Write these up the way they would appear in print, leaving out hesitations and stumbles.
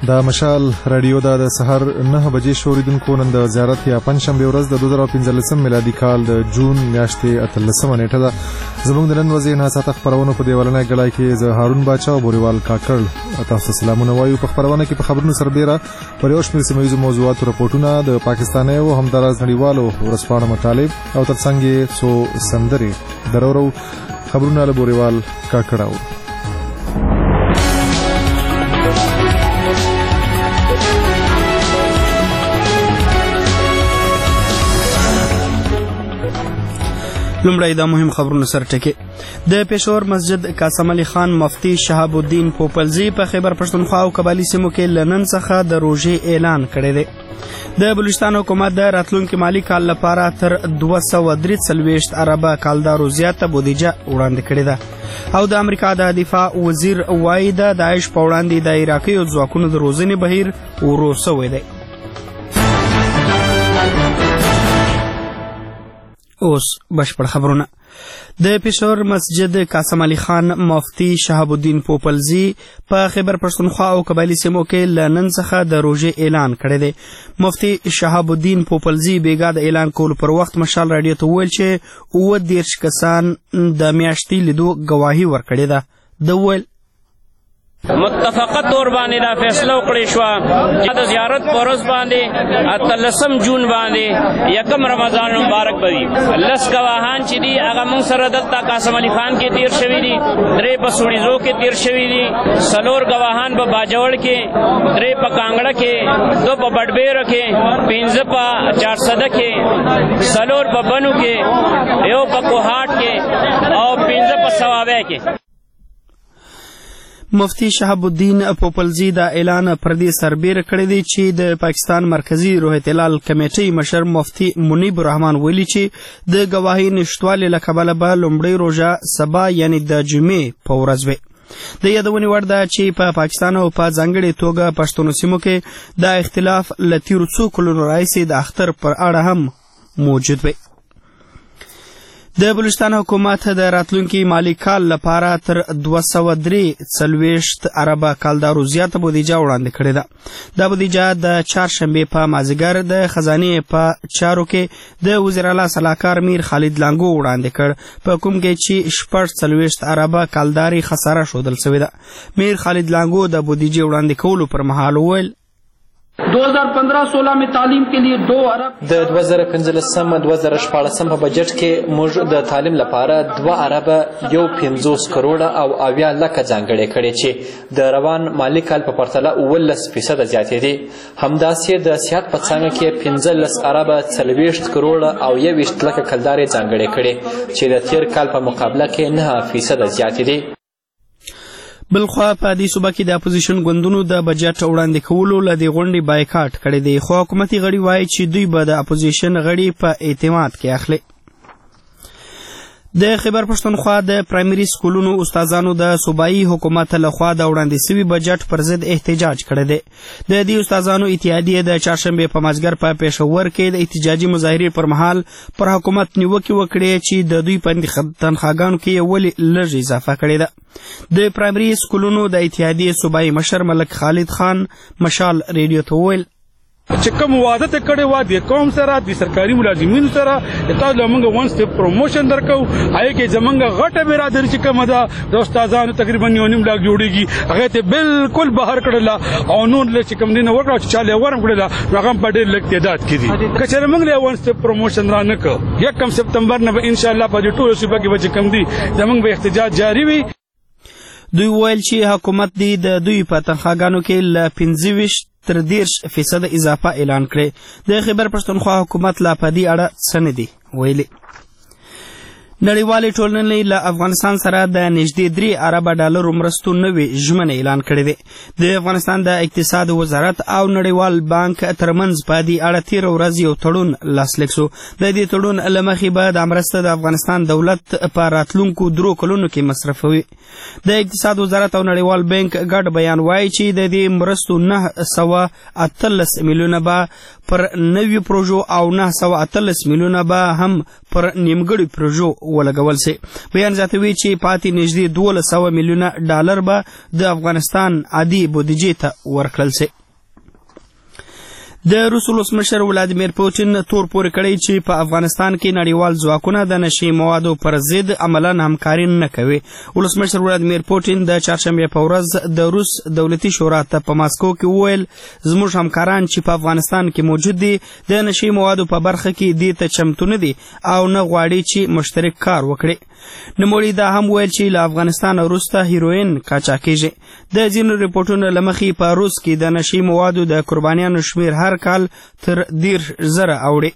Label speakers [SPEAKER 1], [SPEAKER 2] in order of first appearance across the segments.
[SPEAKER 1] دا مشال رادیو د سحر 9 بجې شوریدونکو نن د زیارت یا پنځشنبه ورځ د 2015 میلادي کال د جون میاشتې 13 نیټه ده. زموږ د نن ورځې نه ساته خبرونه په دیوالنه غړای کې زه هارون باچا او بوريوال کاکړ تاسو سلامونه وایو. په خبرونه کې په خبرونو سربېره پر یو شمېر سیمه ییزو موضوعاتو راپورټونه د پاکستاني او همداراز نړیوالو ورځپاڼو مطالب او ترڅنګ څو سندرې درورو خبرونه له بوريوال کاکړ او
[SPEAKER 2] لومړی دا مهم خبرونه سره ټکی. د پېښور مسجد قاسم علي خان مفتي شهاب الدین پوپلزي په خیبر پښتونخوا او قبایلی سیمو کې لنن څخه د روژې اعلان کړی دی. د بلوچستان حکومت د راتلونکي مالی کال لپاره تر 243 اربه کالدارو زیاته بودیجه وړاندې کړې ده او د امریکا د دفاع وزیر وایي د داعش په وړاندې د عراقي ځواکونو د روزنې بهیر ورو سوی دی. اوس بشپړ خبرونه. د پېښور مسجد قاسم علي خان مفتي شهاب الدین پوپلزي په خیبر پښتونخوا او قبایلی سیمو کې لنن څخه د روژې اعلان کړی دی. مفتي شهاب الدین پوپلزي بیګا د اعلان کولو پر وخت مشال رادیو ته وویل چې 30 کسان د میاشتې لیدو گواهی ورکړې ده. د ویل
[SPEAKER 3] متفقه طور باندې دا فیصله وکړې شوه چې د زیارت په ورځ باندې 13 جون باندې 1 رمضان مبارک به وي. 10 گواهان چې دي هغه موږ سره دلته قاسم علي خان کې تیر شوي دي، 3 په سوړیزو کې تیر شوي دي، 4 گواهان په باجوړ کې، 3 په کانګړه کې، 2 په بډبیر کې، 5 په چارسده کې، 4 په بنو کې، 1 په کوهاټ کې او 5 په سواوی کې.
[SPEAKER 2] مفتی شهاب الدین پوپلزي دا اعلان پر دې سربېره کړی دی چې د پاکستان مرکزی روحیت هلال کمیټې مشر مفتی منیب الرحمن ویلي چې د گواهی نشټوالي له کبله به لومړۍ روژه سبا یعنی د جمعې په ورځ وي. د یادونې وړ ده چې په پاکستان او په ځانګړې توګه پښتنو سیمو کې دا اختلاف له تیرو څو کلونو راهیسې د اختر پر اړه هم موجود وي. د بلوچستان حکومت د راتلونکي مالی کال لپاره تر 243 اربه کالدارو زیاته بودیجه وړاندې کړې ده. دا بودیجه د چهارشنبې په مازدیګر د خزانې په چارو کې د وزیر اعلی سلاکار میر خالد لانګو وړاندې کړ، په کوم کې چې 40 اربه کالداري خساره ښودل شوې ده. میر خالد لانګو د بودیجې وړاندې کولو پر مهال وویل
[SPEAKER 4] 2015-16 में तालीम के लिए 2 अरब
[SPEAKER 5] د 2015-2014 په بجټ کې موږ د تعلیم لپاره 2 ارب 150 کروڑ او 80 لک ځانګړي کړي چې د روان مالی کال په پرتله 19% زیاتې دي. همداسې د صحت په څانګه کې 15 ارب 40 کروڑ او 20 لک کلداري ځانګړي کړي چې د تیر کال په مقابله کې 9% زیاتې دي.
[SPEAKER 2] بلخوا په دې صوبه کې د اپوزیشن ګوندونو د بجټ وړاندې کولو له دې غونډې بایکاټ کړی دی، خو حکومتي غړي وایي چې دوی به د اپوزیشن غړي په اعتماد کې اخلي. د خیبر پښتونخوا د پرایمري سکولونو استادانو د صوبایي حکومت لخوا د وړاندې سوي بجټ پر ضد احتجاج کړی دی. د دې استادانو اتحادیې د چهارشنبې په مازدیګر په پېښور کې د احتجاجي مظاهرې پر مهال پر حکومت نیوکې وکړې چې د دوی په تنخواګانو کې ولې لږ اضافه کړې ده. د پرایمري سکولونو د اتحادیې صوبایي مشر ملک خالد خان مشال ریډیو ته وویل
[SPEAKER 6] چې کوم واده ته کړی و د قوم سره د سرکاري ملازمینو سره تاسو له موږ وان سټیپ پروموشن درکو، هغه کې زمونږ غټه برادر چې کومه ده د استادانو تقریبا 9 لاک جوړیږي، هغه ته بالکل بهر کړل او نور له چې کوم دینه وکړو چې چاله ورم کړل هغه په ډېر لږ تعداد کې دي. کچره موږ له وان سټیپ پروموشن را نه کو 1 سپتمبر نه ان شاء الله په دې ټول صوبه کې به کوم دي زمونږ به احتجاج جاری وي.
[SPEAKER 2] دوی ویل چې حکومت دی د دوی په تنخواګانو کې له 25 تر 10% اضافه اعلان کړي. د خیبر پښتونخوا حکومت لا په دې اړه څه نه دي ویلي. نړیوالې ټولنې له افغانستان سره د نږدې 3 ارب ډالرو مرستو نوې ژمنه اعلان کړې ده. د افغانستان د اقتصاد وزارت او نړیوال بانک ترمنځ په دې اړه 13 ورځې یو تړون لاسلیک شو. د دې تړون له مخې به د مرسته د افغانستان دولت په راتلونکو 3 کلونو کې مصرفوي. د اقتصاد وزارت او نړیوال بانک ګډ بیان وایي چې د دې مرستو 918 میلیونه به پر نویو پروژو او 918 میلیونه به هم پر نیمګړو پروژو ولګول سي. بیان زیاتوي چې پاتې نږدې 1200 میلیونه ډالر به د افغانستان عادي بودیجې ته ورکړل سي. د روس ولسمشر ولادیمیر پوتین تور پورې کړی چې په افغانستان کې نړیوال ځواکونه د نشي موادو پر ضد عملاً همکاري نه کوي. ولسمشر ولادیمیر پوتین د چهارشنبې په ورځ د روس دولتي شورا ته په ماسکو کې وویل زموږ همکاران چې په افغانستان کې موجود دي د نشي موادو په برخه کې دې ته چمتو نه دي او نه غواړي چې مشترک کار وکړي. نوموړي دا هم ویل چې له افغانستان وروسته هیروین قاچاقېږي. د ځینو ریپورټونو له مخې په روس کې د نشي موادو د قربانیانو شمېر هر کال تر 10,000 اوړي.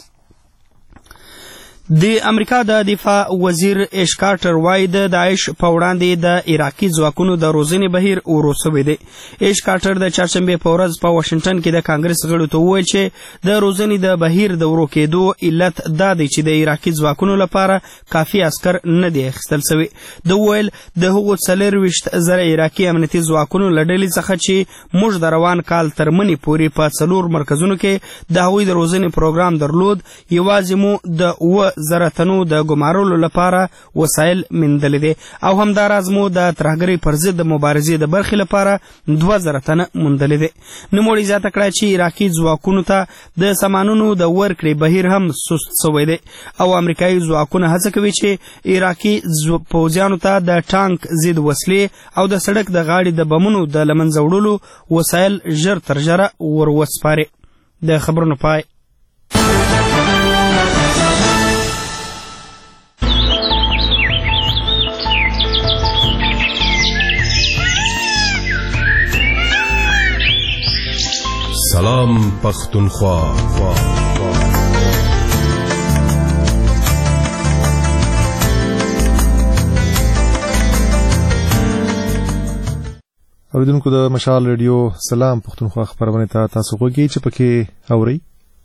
[SPEAKER 2] د امریکا د دفاع وزیر ایش کارټر وایي د داعش په وړاندې د عراقي ځواکونو د روزنې بهیر ورو سوی دی. ایش کارټر د چهارشنبې په ورځ په واشنګټن کې د کانګرس غړو ته وویل چې د روزنې د بهیر د ورو کېدو علت دا دی چې د عراقي ځواکونو لپاره کافي عسکر نه دی اخیستل سوي. د وویل د هغو 24,000 عراقي امنیتي ځواکونو له ډلې څخه چې موږ د روان کال تر منې پورې په 4 مرکزونو کې د هغوی د روزنې پروګرام درلود، یوازې مو د 1000 تنو د ګمارلو لپاره وسایل موندلي دي او همداراز مو د ترهګرۍ پر ضد د مبارزې د برخې لپاره 2000 تنه موندلي دي. نوموړي زیاته کړه چې عراقي ځواکونو ته د سامانونو د ورکړې بهیر هم سست سوی دی او امریکایي ځواکونه هڅه کوي چې عراقي پوځیانو ته د ټانک ضد وسلې او د سړک د غاړې د بمونو د له منځه وړلو وسایل ژر تر ژره ور وسپاري. د خبرونو پای.
[SPEAKER 7] سلام پختونخوا.
[SPEAKER 1] اوریدونکو د مشال ریډیو سلام پختونخوا خبرونه ته تاسو غوږی چې پکې اوري.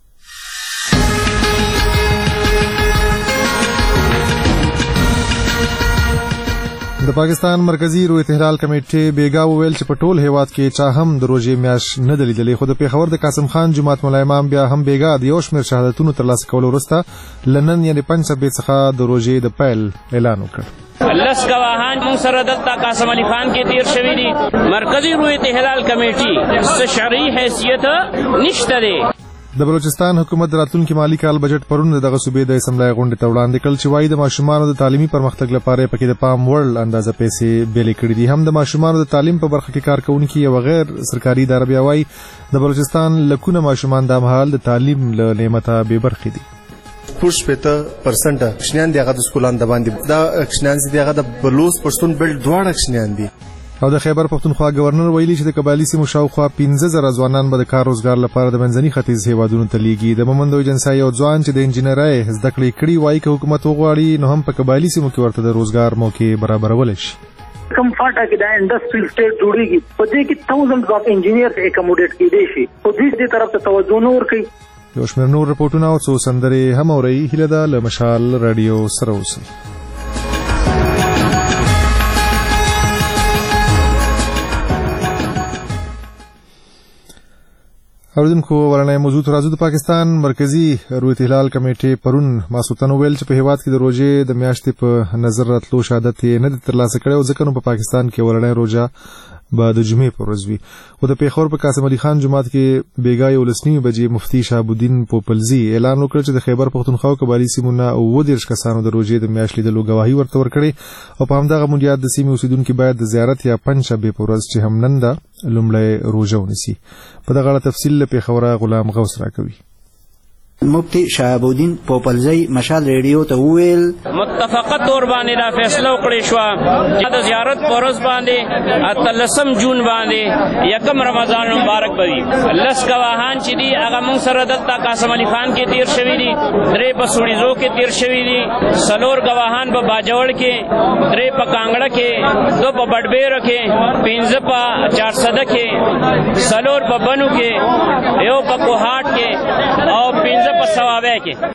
[SPEAKER 1] د پاکستان مرکزی رویت هلال کمیټې بیګا وویل چې په ټول هیواد کې چا هم د روژې میاشت نه دلیدلې، خو د پیښور د قاسم خان جماعت مولا امام بیا هم بیګا د یو شمېر شهادتونو ترلاسه کولو وروسته لنن یعنې 5 څخه د روژې د پیل اعلان وکړ.
[SPEAKER 3] 10 گواهان موږ سره دلته قاسم علي خان کې تیر شوي دي. مرکزی رویت هلال کمیټې څه شرعي حیثیت نشته دی.
[SPEAKER 1] د بلوچستان حکومت د راتلونکي مالي کال بجټ پرون دغه صوبې د اسمبلی غونډې ته وړاندې کړل چې وایي د ماشومانو د تعلیمي پرمختګ لپاره پکې د پام وړ اندازه پیسې بیلې کړې دي. هم د ماشومانو د تعلیم په برخه کې کارکونکي یو غیر سرکاري اداره بیا وایي د بلوچستان لکونه ماشومان د مهال د تعلیم له نعمته بې برخې دي.
[SPEAKER 8] 40% کشنیان دی هغه د سکولان د باندې دا کشنیان دي هغه د بلوچ پښتون بل دواړه کشنیان دي.
[SPEAKER 1] او د خیبر پختونخوا گورنر ویلي چې د قبایلي سیمو شاوخوا 15,000 ځوانان به د کار روزګار لپاره د منځني ختیځ هیوادونو ته لیږي. د مومندو ایجنسۍ یو ځوان چې د انجینرۍ زده کړې کړي وایي که حکومت وغواړي نو هم په قبایلي سیمو کې ورته د روزګار موقع برابرولی شي.
[SPEAKER 9] کم فاټه کې د انډستریل سټیټ جوړیږي په دې کې thousands of engineers اکموډیټ کېدی شي، خو دې طرف ته توجه نه ورکوي.
[SPEAKER 1] یو شمېر نور رپورټونه او څو سندرې هم اورئ. هیله ده له مشال راډیو سره اوسئ. اوریدونکو ورنۍ موضوع ته راځو. د پاکستان مرکزی رویت هلال کمیټې پرون ماسوتن ویل چې په هیواد کې د روژې د میاشتې په نظر راتلو شهادت یې نه دی ترلاسه کړی او ځکه نو په پاکستان کې ورنۍ روژه به د جمعې په ورځ وي. خو د پیښور په قاسم علي خان جومات کې بیګا 11 بجې مفتي شهاب الدین پوپلزي اعلان وکړ چې د خیبر پختونخوا او قبایلي سیمو نه 19 کسانو د روژې د میاشتې لیدلو ګواهي ورته ورکړې او په همدغه مونږ د سیمې اوسیدونکو باید د زیارت یا پنځشنبې په ورځ چې هم نن ده لومړی روژه ونیسي. په دغه اړه تفصیل له پیښوره غلام غوث راکوي.
[SPEAKER 10] مفتی شهاب الدین پوپلزی مشال ریډیو ته وویل
[SPEAKER 3] متفقه تور باندې دا فیصله وکړې شوه چې د زیارت په ورځ باندې 13 جون باندې 1 رمضان مبارک به وي. 10 گواهان چې دي هغه موږ سره دلته قاسم علي خان کې تیر شوي دي، 3 په سوړیزو کې تیر شوي دي، 4 گواهان په باجوړ کې، 3 په کانګړه کې، 2 په بډبیر کې، 15 په 400 کې، 4 په بنو کې، 1 په کوهاټ کې او 15 په سوابه کې.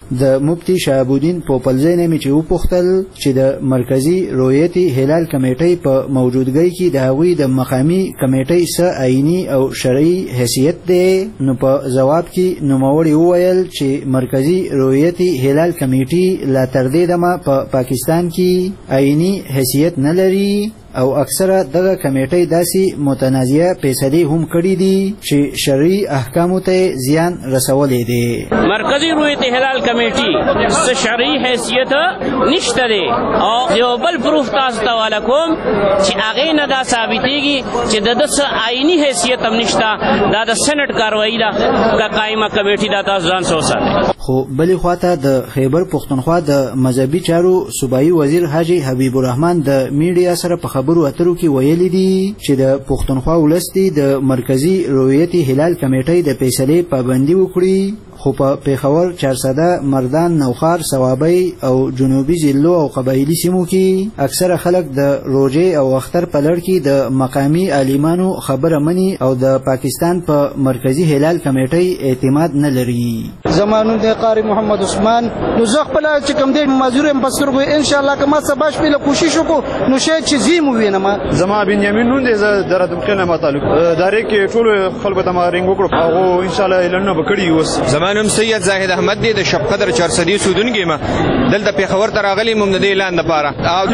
[SPEAKER 10] د مفتي شهاب الدین پوپلزی نه مې چې وپوښتل چې د مرکزی رویت هلال کمیټۍ په موجودګۍ کې د هغوی د مقامي کمیټۍ څه آئینی او شرعي حیثیت دی، نو په جواب کې نوموړي وویل چې مرکزی رویت هلال کمیټې لا تر دې دمه په پاکستان کې آئینی حیثیت نه لري او اکثره دغه کمیټۍ داسې متنازعه فیصلې هم کړي دي چې شرعي احکامو ته زیان رسولی دی.
[SPEAKER 3] مرکزی رویت هلال کمیټي څه شرعي حیثیت نشته دی او یو بل پروف تاسو ته والا کوم چې هغې نه دا ثابتېږي چې د ده څه آئیني حیثیت هم نشته، دا د سنټ کاروایي ده که قایمه کمیټي دا تاسو ځان څه وساتئ.
[SPEAKER 10] خو بلې خواته د خیبر پښتونخوا د مذهبي چارو صوبایي وزیر حاجي حبیب الرحمن د میډیا سره په خبرو اترو کې ویلي دي چې د پښتونخوا ولس دې د مرکزي رویت هلال کمیټۍ د فیصلې پابندي وکړي، خو په پیښور، چارسده، مردان، نوخار، صوابۍ او جنوبي ضلعو او قبایلي سیمو کې اکثره خلک د روژې او اختر په لړ کې د مقامي عالمانو خبره مني او د پاکستان په مرکزي هلال کمیټۍ اعتماد نه لري.
[SPEAKER 11] زمانو د قاری محمد عثمان نو زه خپل چې کوم دی مزور هم پسترګو ان شاء الله کما سبا شپه له کوشش وکړو نو شاید چې زیمو وینم.
[SPEAKER 12] زما بنیامین نون دی زه د خپل نه تعلق داري کې ټول خلکو ته ما رنګ وکړو او ان شاء الله لنه بکړی اوس.
[SPEAKER 13] زمانم سید زاهد احمد دی د شب قدر 400 سودونګي ما دلته پیښور ته راغلی موږ د اعلان لپاره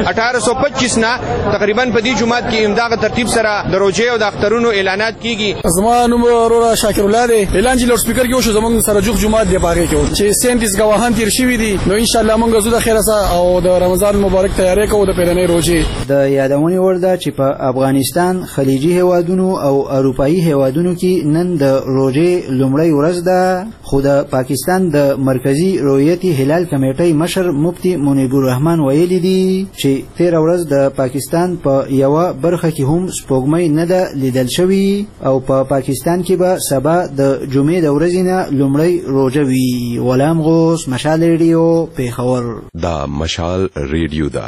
[SPEAKER 13] 1825 نه تقریبا په دې جمعات کې امداغه ترتیب سره د روجې او د اخترونو اعلانات کیږي.
[SPEAKER 14] زمانم ورور شاکر الله دی اعلان چې لوډ سپیکر کې وشو زمونږ سره جوخ جمعات دی باغې کې چې سنټیس غواهان تیر شوی دي نو ان شاء الله موږ زو د خیر سره او د رمضان مبارک تیاری کوو د پیرنۍ روجې.
[SPEAKER 10] د یادونې وړ ده چې په افغانستان، خلیجي هیوادونو او اروپایي هیوادونو کې نن د روجې لومړی ورځ ده، خو د پاکستان د مرکزی رویت هلال کمیټۍ مشر مفتي منیب الرحمن ویلي دي چې 13 ورځ د پاکستان په یوه برخه کې هم سپوږمۍ نه ده لیدل شوي او په پاکستان کې به سبا د جمعې د ورځې نه لومړی روژه وي. غلام غوث، مشال ریډیو، پیښور.
[SPEAKER 7] دا مشال ریډیو ده.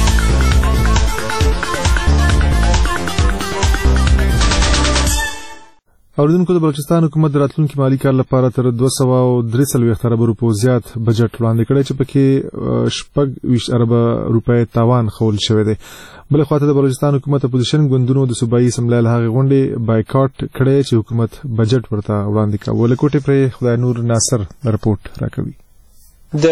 [SPEAKER 1] اوریدونکو، د بلوچستان حکومت د راتلونکي مالي کال لپاره تر 243 اربه روپو زیات بجټ وړاندې کړی چې پکې 26 اربه روپۍ تاوان خول شوی دی. بلې خواته د بلوچستان حکومت اپوزیشن ګوندونو د صوبایي اسمبلی له هغې غونډې بایکاټ کړی چې حکومت بجټ ورته وړاندې کاوه. له کوټې پرې خدای نور ناصر رپورټ راکوي.
[SPEAKER 5] د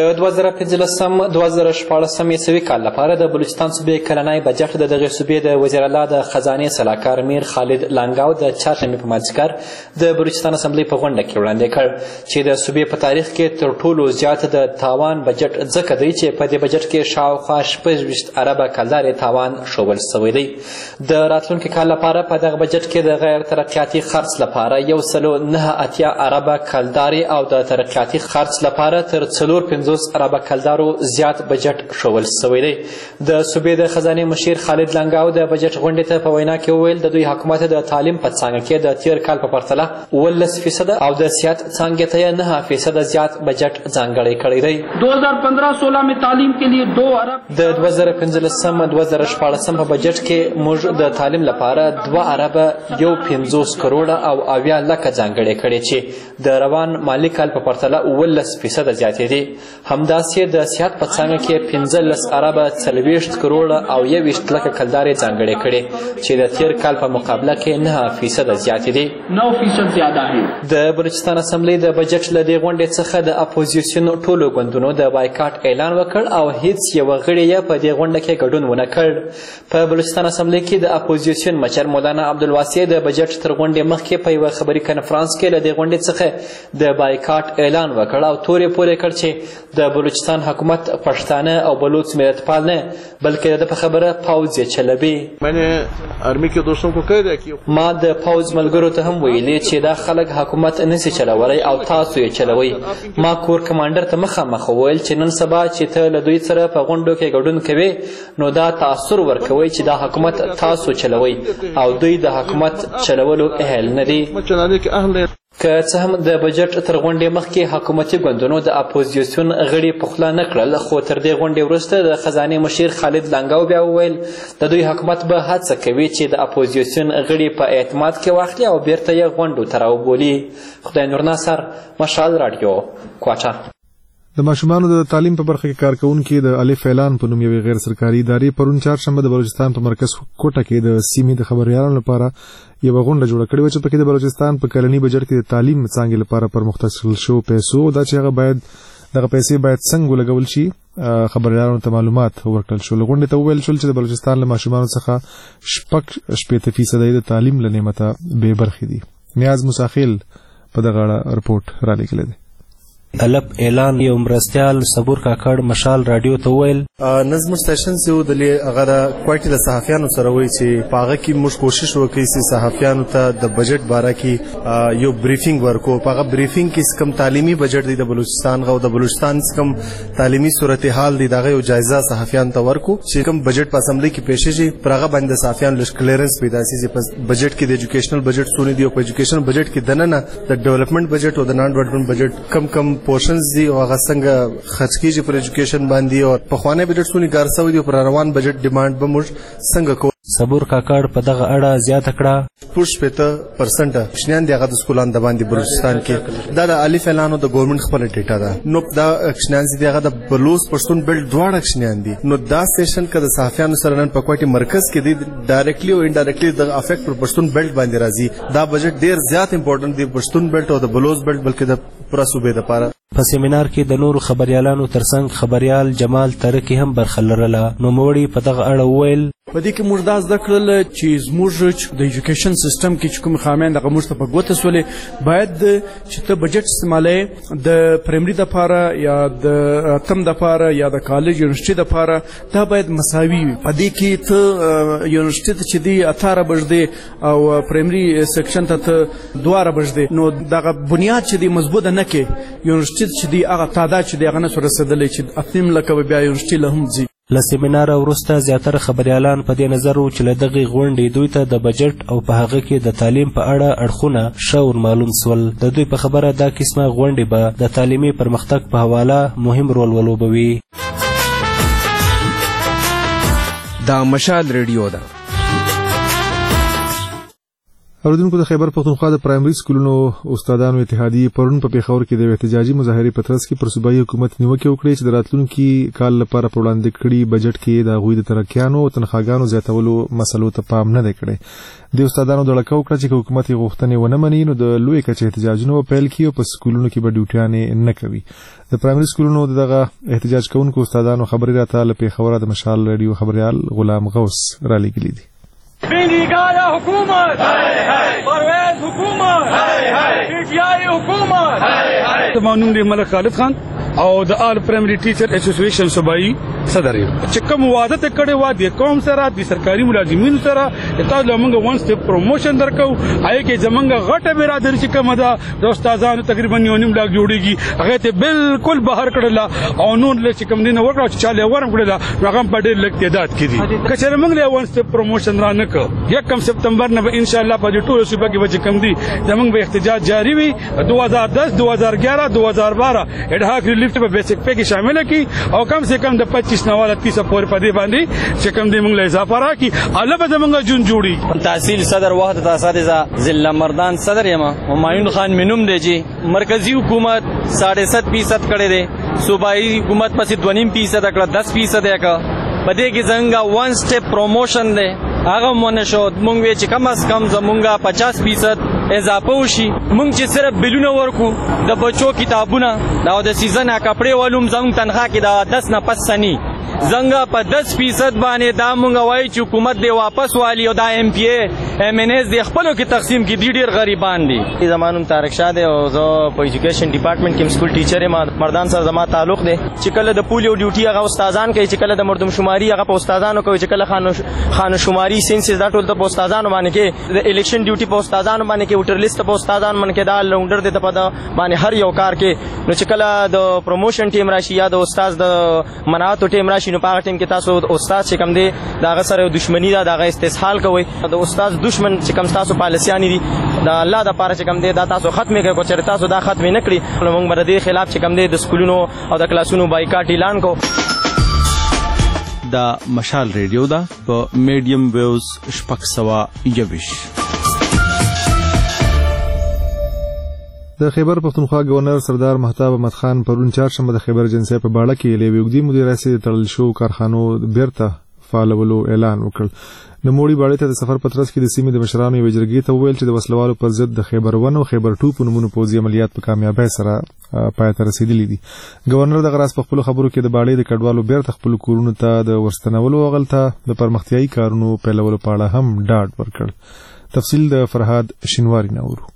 [SPEAKER 5] 2015-2014 عیسوي کال لپاره د بلوچستان صوبې کلنی بجټ د دغې صوبې د وزیر اعلی د خزانې سلاکار میر خالد لانګاو د چهارشنبې په مازدیګر د بلوچستان اسمبلی په غونډه کې وړاندې کړ چې د صوبې په تاریخ کې تر ټولو زیات د تاوان بجټ ځکه دی چې په دې بجټ کې شاوخوا 26 اربه کلدارې تاوان ښوول سوی دی. د راتلونکي کال لپاره په دغه بجټ کې د غیر ترقیاتي خرڅ لپاره 189 اربه کلدارې او د ترقیاتي خرڅ لپاره تر 50 اربه کلدارو زیات بجټ ښوول سوی دی. د صوبې د خزانې مشیر خالد لانګاو د بجټ غونډې ته په وینا کې وویل د دوی حکومت د تعلیم په څانګه کې د تیر کال په پرتله 19% او د صحت څانګې ته 9% زیات بجټ ځانګړی کړی دی.
[SPEAKER 4] 2015-16 में तालीम के लिए 2 अरब
[SPEAKER 5] د 2015-2014 په بجټ کې موږ د تعلیم لپاره 2 اربه 150 کروڑه او 80 لکه ځانګړی کړی چې د روان مالی کال په پرتله 19% زیاتې دي. همداسې د صحت په څانګه کې 15 اربه 40 کروڑه او 21 لکه کلدارې ځانګړې کړې چې د تیر کال په مقابله کې 9% زیاتې دي.
[SPEAKER 4] 9% زیاده دي.
[SPEAKER 5] د بلوچستان اسمبلی د بجټ له دې غونډې څخه د اپوزیسیون ټولو ګوندونو د بایکاټ اعلان وکړ او هیڅ یو غړی یې په دې غونډه کې ګډون ونه کړ. په بلوچستان اسمبلی کې د اپوزیسیون مشر مولانا عبدالواسع د بجټ تر غونډې مخکې په یوه خبري کنفرانس کې له دې غونډې څخه د بایکاټ اعلان وکړ او تورې پورې کړ چې د بلوچستان حکومت پښتانه او بلوچ ملتپال نه بلکې د په خبره پوځ یې چلوي. ما د پوځ ملګرو ته هم ویلي چې دا خلک حکومت نسي چلولی او تاسو یې چلوئ. ما کور کمانډر ته مخامخ وویل چې نن سبا چې ته له دوی سره په غونډو کې ګډون کوې نو دا تاثر ورکوي چې دا حکومت تاسو چلوئ او دوی د حکومت چلولو اهل نه دي. که څه هم د بجټ تر غونډې مخکې حکومتي ګوندونو د اپوزیسیون غړي پخلا نه کړل، خو تر دې غونډې وروسته د خزانې مشیر خالد لانګاو بیا وویل د دوی حکومت به هڅه کوي چې د اپوزیسیون غړي په اعتماد کې واخلي او بیرته یې غونډو ته راوبولي. خدای نور ناصر، مشال راډیو، کوټه.
[SPEAKER 1] د ماشومانو د تعلیم په برخه کې کارکونکي د الف اعلان په نوم یوې غیر سرکاري ادارې پرون چهارشنبه د بلوچستان په مرکز کوټه کې د سیمې د خبريالانو لپاره یو غونډه جوړه کړې و چې پکې د بلوچستان په کلني بجټ کې د تعلیم څانګې لپاره پر مختصر شو پیسو دا چې هغه باید دغه پیسې باید څنګه لګول شي خبريالانو ته معلومات ورکړل شو. لغونډه ته ویل شول چې د بلوچستان له ماشومانو څخه 80% د تعلیم له نعمته بې برخې دي. نیاز مساخیل په دغه رپورټ را لیکلی دی.
[SPEAKER 15] الف اعلان یو مرستیال صبور کاکړ مشال رادیو ته ویل
[SPEAKER 8] نظم سټیشن سه د هغه د کوټی د صحافیانو سره وی چې پاغه کې موږ کوشش وکړو چې صحافیانو ته د بجټ باره کې یو بریفینګ ورکو. پاغه بریفینګ کې کوم تعلیمي بجټ دی د بلوچستان غو د بلوچستان کوم تعلیمي صورتحال دی دغه یو جایزه صحافیانو ته ورکو چې کوم بجټ په اسمبلی کې پیښ شي پرغه باندې صحافیانو لږ کلیرنس پیدا شي چې په بجټ کې د ایجوکیشنل بجټ سونی دی او په ایجوکیشنل بجټ کې دننه د ډیولپمنٹ بجټ او د نان ډیولپمنٹ بجټ کم پورشنز دي او هغه څنګه خرج کیږي پر ایجوکیشن باندې او په خوانه بجټ سونی ګارسوي دي پر روان بجټ ډیماند به موږ څنګه کو.
[SPEAKER 15] صبور کاکړ په دغه اړه زیاته کړه
[SPEAKER 8] 40% شنیان دی هغه د سکولان د باندې بلوچستان کې دا د الف اعلان او د ګورنمنت خپل ډیټا ده. نو دا شنیان دی هغه د بلوچ پښتون بیلټ دواړه شنیان دي. نو دا سیشن کده صحافیانو سره نن په کوټي مرکز کې دی ډایرکټلی او انډایرکټلی د افیکټ پر پښتون بیلټ باندې راځي. دا بجټ ډیر زیات امپورټنت دی پښتون بیلټ او د بلوچ بیلټ بلکې د پورا صوبې لپاره.
[SPEAKER 15] په سیمینار کې د نورو خبريالانو ترڅنګ خبريال جمال ترکی هم برخه لرله. نو موړي په دغه اړه وویل
[SPEAKER 16] په دې کې موږ دا زده کړل چې زموږ د ایجوکیشن سیستم کې کوم خامیان دغه موږ ته په ګوته سولې باید چې ته بجټ استعمالې د پرایمري لپاره یا د اتم لپاره یا د کالج یونیورسيټي لپاره دا باید مساوي وي. په دې کې ته یونیورسيټي ته چې دی 18 بجې او پرایمري سیکشن ته 12 بجې نو دغه بنیاد چې دی مضبوط نه کې یونیورسيټي چې دی هغه تعداد چې دی هغه نه سره رسیدلی چې اتم لکه بیا یونیورسيټي له هم ځي.
[SPEAKER 15] له سیمینار وروسته زیاتره خبريالان په دې نظر وو چې له دغې غونډې دوی ته د بجټ او په هغه کې د تعلیم په اړه اړخونه ښه ورمعلوم سول. د دوی په خبره دا قسمه غونډې به د تعلیمي پرمختګ په حواله مهم رول ولوبوي.
[SPEAKER 7] دا مشال ریډیو ده.
[SPEAKER 1] اوریدونکو د خیبر پختونخوا د پرایمري سکولونو استادانو اتحادیې پرون په پیښور کې د احتجاجي مظاهرې په ترڅ کې پر صوبایي حکومت نیوکې وکړې چې د راتلونکي کال لپاره په وړاندې کړي بجټ کې د هغوی د ترقیانو او تنخواګانو زیاتولو مسلو ته پام نه دی کړی. د استادانو دړکه وکړه چې حکومت یې غوښتنې ونه مني نو د لوی کچې احتجاجونه پیل کړي او په سکولونو کې به ډیوټیانې نه کوي. د پرایمري سکولونو دغه احتجاج کوونکو استادانو خبرې راته له پیښوره د مشال رادیو خبريال غلام غوث را لیکلي دي.
[SPEAKER 17] بینیگاه حکومت پرویز حکومت پیټیای حکومت.
[SPEAKER 6] زما نوم دی ملک خالد خان او د آل پرایمري ټیچر اسوسییشن صوبایي صدر یم. چې کوم وعده ته کړی و د قوم سره د سرکاري ملازمینو سره تاسو له موږ وان سټیپ پروموشن درکو آی کې زمونږ غټه برادر چې کومه ده د استادانو تقریبا 9 لاک جوړیږي هغه ته بالکل بهر کړل او نور له چې کوم دینه ورکړو چې چاله ورم کړل هغه په ډېر لږ تعداد کې دي. کچره موږ له وان سټیپ پروموشن را نه کو 1 سپتمبر نه ان شاء الله په ټول صوبه کې وجه کم دي زمونږ به احتجاج جاری وي. 2010 2011 2012 اډهاک لیفت په بیسیک پې کې شامل کی او کم سے کم د 25 نواله 30 پورې پدې باندې چې کم دې موږ له اضافه راکې الله به زمونږ جون جوړي.
[SPEAKER 18] تحصیل صدر وحدت اساتذه ضلع مردان صدر یم. همایون خان منوم دی چې مرکزی حکومت 7.5% کړي دي صوبایي حکومت پسې 2.5% کړه 10% کړه پدې کې څنګه وان سټیپ پروموشن دی هغه مونږ شو مونږ وی چې کم از کم زمونږه 50% اضافه وشي. مونږ چې صرف بلونه ورکو د بچو کتابونه دا د سیزن کپڑے ولوم زموږ تنخواه کې دا 10 نه پس سني زنګه په 10% باندې دا مونږ وایي چې حکومت دی واپس والی او دا ایم پی ای ایم ان ایس د خپلو کې تقسیم کې ډیر غریبان دي. زمانوم طارق شاه دی او زه په ایجوکیشن ډپارټمنټ کې سکول ټیچر یم. مردان سره زما تعلق دی چې کله د پولیو ډیوټي هغه استادان کوي چې کله د مردم شماري هغه په استادانو کوي چې کله خانو شماري سینسز دا ټول په استادانو باندې کې د الیکشن ډیوټي په استادانو باندې کې ووټر لیست په استادانو باندې کې دا لونډر دی په باندې هر یو کار کې نو چې کله د پروموشن ټیم راشي یا د استاد د مناعت ټیم راشي نو په هغه ټیم کې تاسو استاد چې کم دی دا هغه سره دښمنی دا هغه استسهال کوي د استاد دښمن چې کم تاسو پالیسیانی دي دا الله د پاره چې کم دی دا تاسو ختمه کوي چې تاسو دا ختمه نه کړی نو موږ بر دې خلاف چې کم دی د سکولونو او د کلاسونو بایکاټ اعلان کو.
[SPEAKER 19] دا مشال ریډیو دا په میډیم ویوز شپږ سوه 21.
[SPEAKER 1] د خیبر پښتونخوا گورنر سردار مهتاب احمد خان پرون چهارشنبه د خیبر ایجنسۍ په باړه کې له یوې اوږدې مودې راهیسې تړل شوو کارخانو بیرته فعالولو اعلان وکړ. د موړي باړې ته د سفر په ترڅ کې د سیمې د مشرانو یوې جرګې ته وویل چې د وسلوالو پر ضد د خیبر 1 او خیبر 2 په نومونو پوځي عملیات په کامیابۍ سره پای ته رسېدلي دي. گورنر دغه راز په خپلو خبرو کې د باړې د کډوالو بیرته خپلو کورونو ته د ورستنولو او هغلته د پرمختیایي کارونو پیلولو په اړه هم ډاډ ورکړ. تفصیل د فرهاد شینواری نه اورو.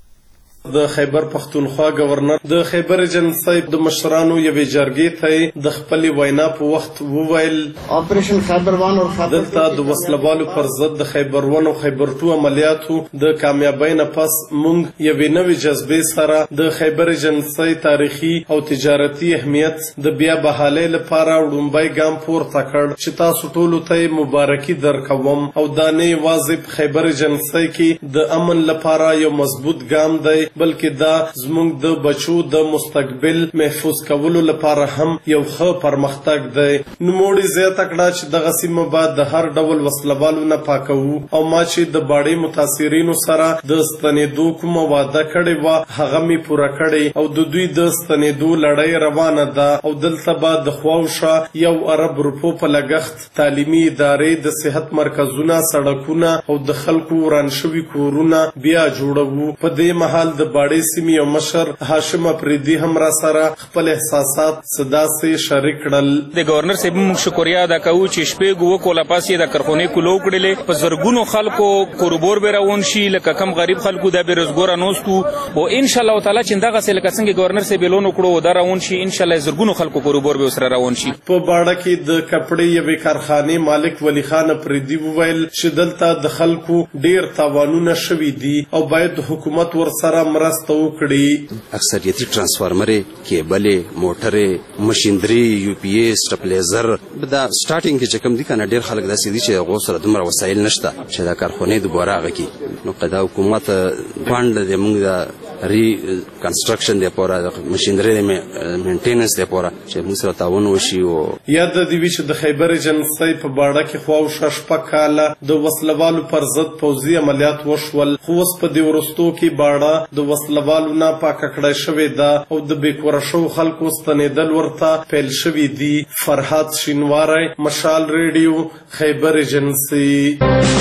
[SPEAKER 20] د خیبر پښتونخوا گورنر د خیبر ایجنسۍ د مشرانو یوې جرګې ته د خپلې وینا په وخت وویل
[SPEAKER 21] آپریشن خیبر 1 او خیبر
[SPEAKER 20] دلته د وسلوالو پر ضد د خیبر 1 او خیبر 2 عملیاتو د کامیابۍ نه پس موږ یوې نوې جذبې سره د خیبر ایجنسۍ تاریخي او تجارتي اهمیت د بیا بحالۍ لپاره وړومبی ګام پورته کړ چې تاسو ټولو ته مبارکي درکوم او دا نه یوازې په خیبر ایجنسۍ کې د امن لپاره یو مضبوط ګام دی بلکې دا زموږ د بچو د مستقبل محفوظ کولو لپاره هم یو ښه پرمختګ دی. نوموړي زیاته کړه چې دغه سیمه به د هر ډول وسلوالو نه پاکوو او ما چې د باړې متاثرینو سره د ستنېدو کومه وعده کړې وه هغه مې پوره کړې او د دوی د ستنېدو لړۍ روانه ده او دلته به د خواوشا 1 ارب روپو په لګښت تعلیمي ادارې د صحت مرکزونه سړکونه او د خلکو وران شوي کورونه بیا جوړوو. په دې مهال د باړې سیمې او مشر هاشم افریدي هم را سره خپل احساسات صداسې شریک کړل.
[SPEAKER 22] د گورنر صاحب موږ شکریا ادا کوو چې شپې ګو کوله پاسې د کارخونې کولو کړلې په زرګونو خلکو کوربور به روان شي لکه کم غریب خلکو د بیروزګار نوستو او ان شاء الله تعالی چې دغه څه لکه څنګه گورنر صاحب لونو کړو دا روان شي ان شاء الله زرګونو خلکو کوربور به سره روان شي.
[SPEAKER 20] په باړه کې د کپړې یوې کارخانې مالک ولی خان افریدي وویل چې دلته د خلکو ډیر تاوانونه شوي دي او باید حکومت ورسره مرسته وکړي.
[SPEAKER 23] اکثریتي ترانسفارمرې کیبلې موټرې مشینري یو پی ایس سټپلیزر دا سټارټینګ کې چې کوم دي کنه ډیر خلک داسې دي چې هغه سره دومره وسایل نشته چې دا کارخونې دوباره هغه کې نو قدا حکومت فند د موږ د ری کنسټرکشن د پوره مشینري مینټیننس د پوره چې موږ سره تعاون وشي. او
[SPEAKER 20] یاد د دې چې د خیبر ایجنسۍ په باړه کې خواوشا شپږ کاله د وسلوالو پر ضد پوځي عملیات وشول خو اوس په دې وروستو کې باړه د وسلوالو نه پاکه کړی شوې ده او د بېکوره شوو خلکو ستنېدل ورته پیل شوي دي. فرهاد شینواری مشال ریډیو خیبر ایجنسۍ.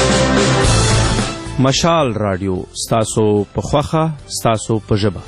[SPEAKER 19] مشال رادیو ستاسو په خوښه ستاسو په ژبه.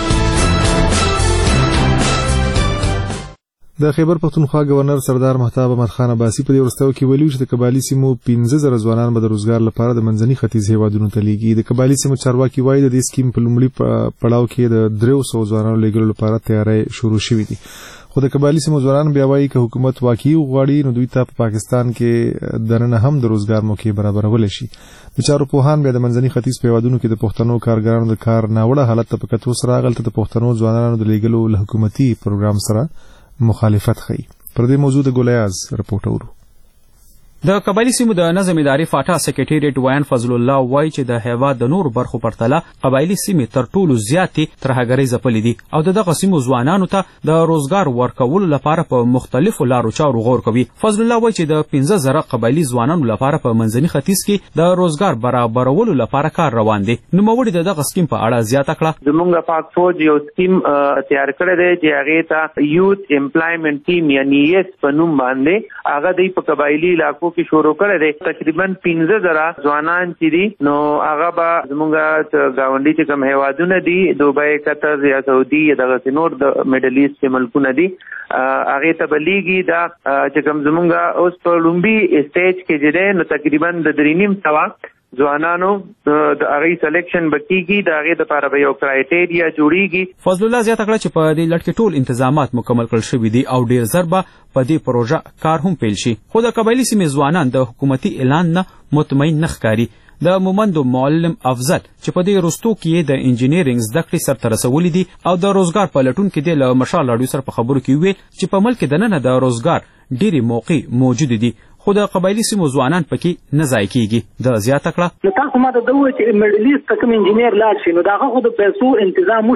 [SPEAKER 1] د خیبر پښتونخوا گورنر سردار مهتاب احمد خان عباسي په دې وروستیو کې ویلي چې د قبایلي سیمو 15,000 ځوانان به د روزګار لپاره د منځني ختیځ هیوادونو ته لیږي. د قبایلي سیمو چارواکي وایي د دې سکیم په لومړي پړاو کې د 300 ځوانانو لیږلو لپاره تیاری شروع شوې دي. خو د قبایلي سیمو ځوانان بیا وایي که حکومت واقعي وغواړي نو دوی ته په پاکستان کې دننه هم د روزګار موقع برابرولی شي. د چارو پوهان بیا د منځني ختیځ په هیوادونو کې د پښتنو کارګرانو د کار ناوړه حالت ته په کتو سره هغلته د پښتنو ځوانانو د لیږلو له حکومتي پروګرام سره مخالفت ښیي. پر دې موضوع د ګولیاز رپورټ اورو.
[SPEAKER 24] د قبایلي سیمو د نظم ادارې فاټا سکریټریټ ویان فضل الله وایي چې د هیواد د نورو برخو پرتله قبایلي سیمې تر ټولو زیاتې ترهګرۍ ځپلې دي او دغه سیمو ځوانانو ته د روزګار ورکولو لپاره په مختلفو لارو چارو غور کوي. فضل الله وایي چې د 15,000 قبایلي ځوانانو لپاره په منځني ختیځ کې د روزګار برابرولو لپاره کار روان دی. نوموړي دغه سکیم په اړه زیاته کړه.
[SPEAKER 25] زموږ پاک فوج یو سکیم تیار کړی دی چې هغې ته یوت امپلایمنټ ټیم یعنی یس په نوم باندې هغه دی په قبایلي علاقو کې شروع کړی دی. تقریبا 15,000 ځوانان چې دي نو هغه به زموږ ګاونډي چې کوم هیوادونه دي دوبۍ قطر یا سعودي یا دغسې نور د میډل ایسټ چې ملکونه دي هغې ته به لیږي. دا چې کوم زموږ اوس په لومبي سټیج کې چې دی نو تقریبا د 3,500 ځوانانو د هغې سلیکشن به کېږي د هغې دپاره به یو کرایټیریا جوړېږي.
[SPEAKER 24] فضل الله زیاته کړه چې په دې لړ کې ټول انتظامات مکمل کړل شوي دي او ډېر ژر به په دې پروژه کار هم پیل شي. خو د قبایلي سیمې ځوانان د حکومتي اعلان نه مطمئن نه ښکاري. د مومندو معلم افضل چې په دې وروستو کې د انجینیرینګ زده کړې سرته رسولي دي او د روزګار په لټون کې دی له مشال راډیو سره په خبرو کې وویل چې په ملک دننه د روزګار ډېرې موقع موجودې دي خو د قبایلي سیمو ځوانان پکې نه ځای کېږي. د زیاته کړه
[SPEAKER 9] نو تاسو ما ته ووایئ چې میډل ایسټ ته کوم انجینیر لاړ شي نو د هغه خو د پیسو انتظام وشي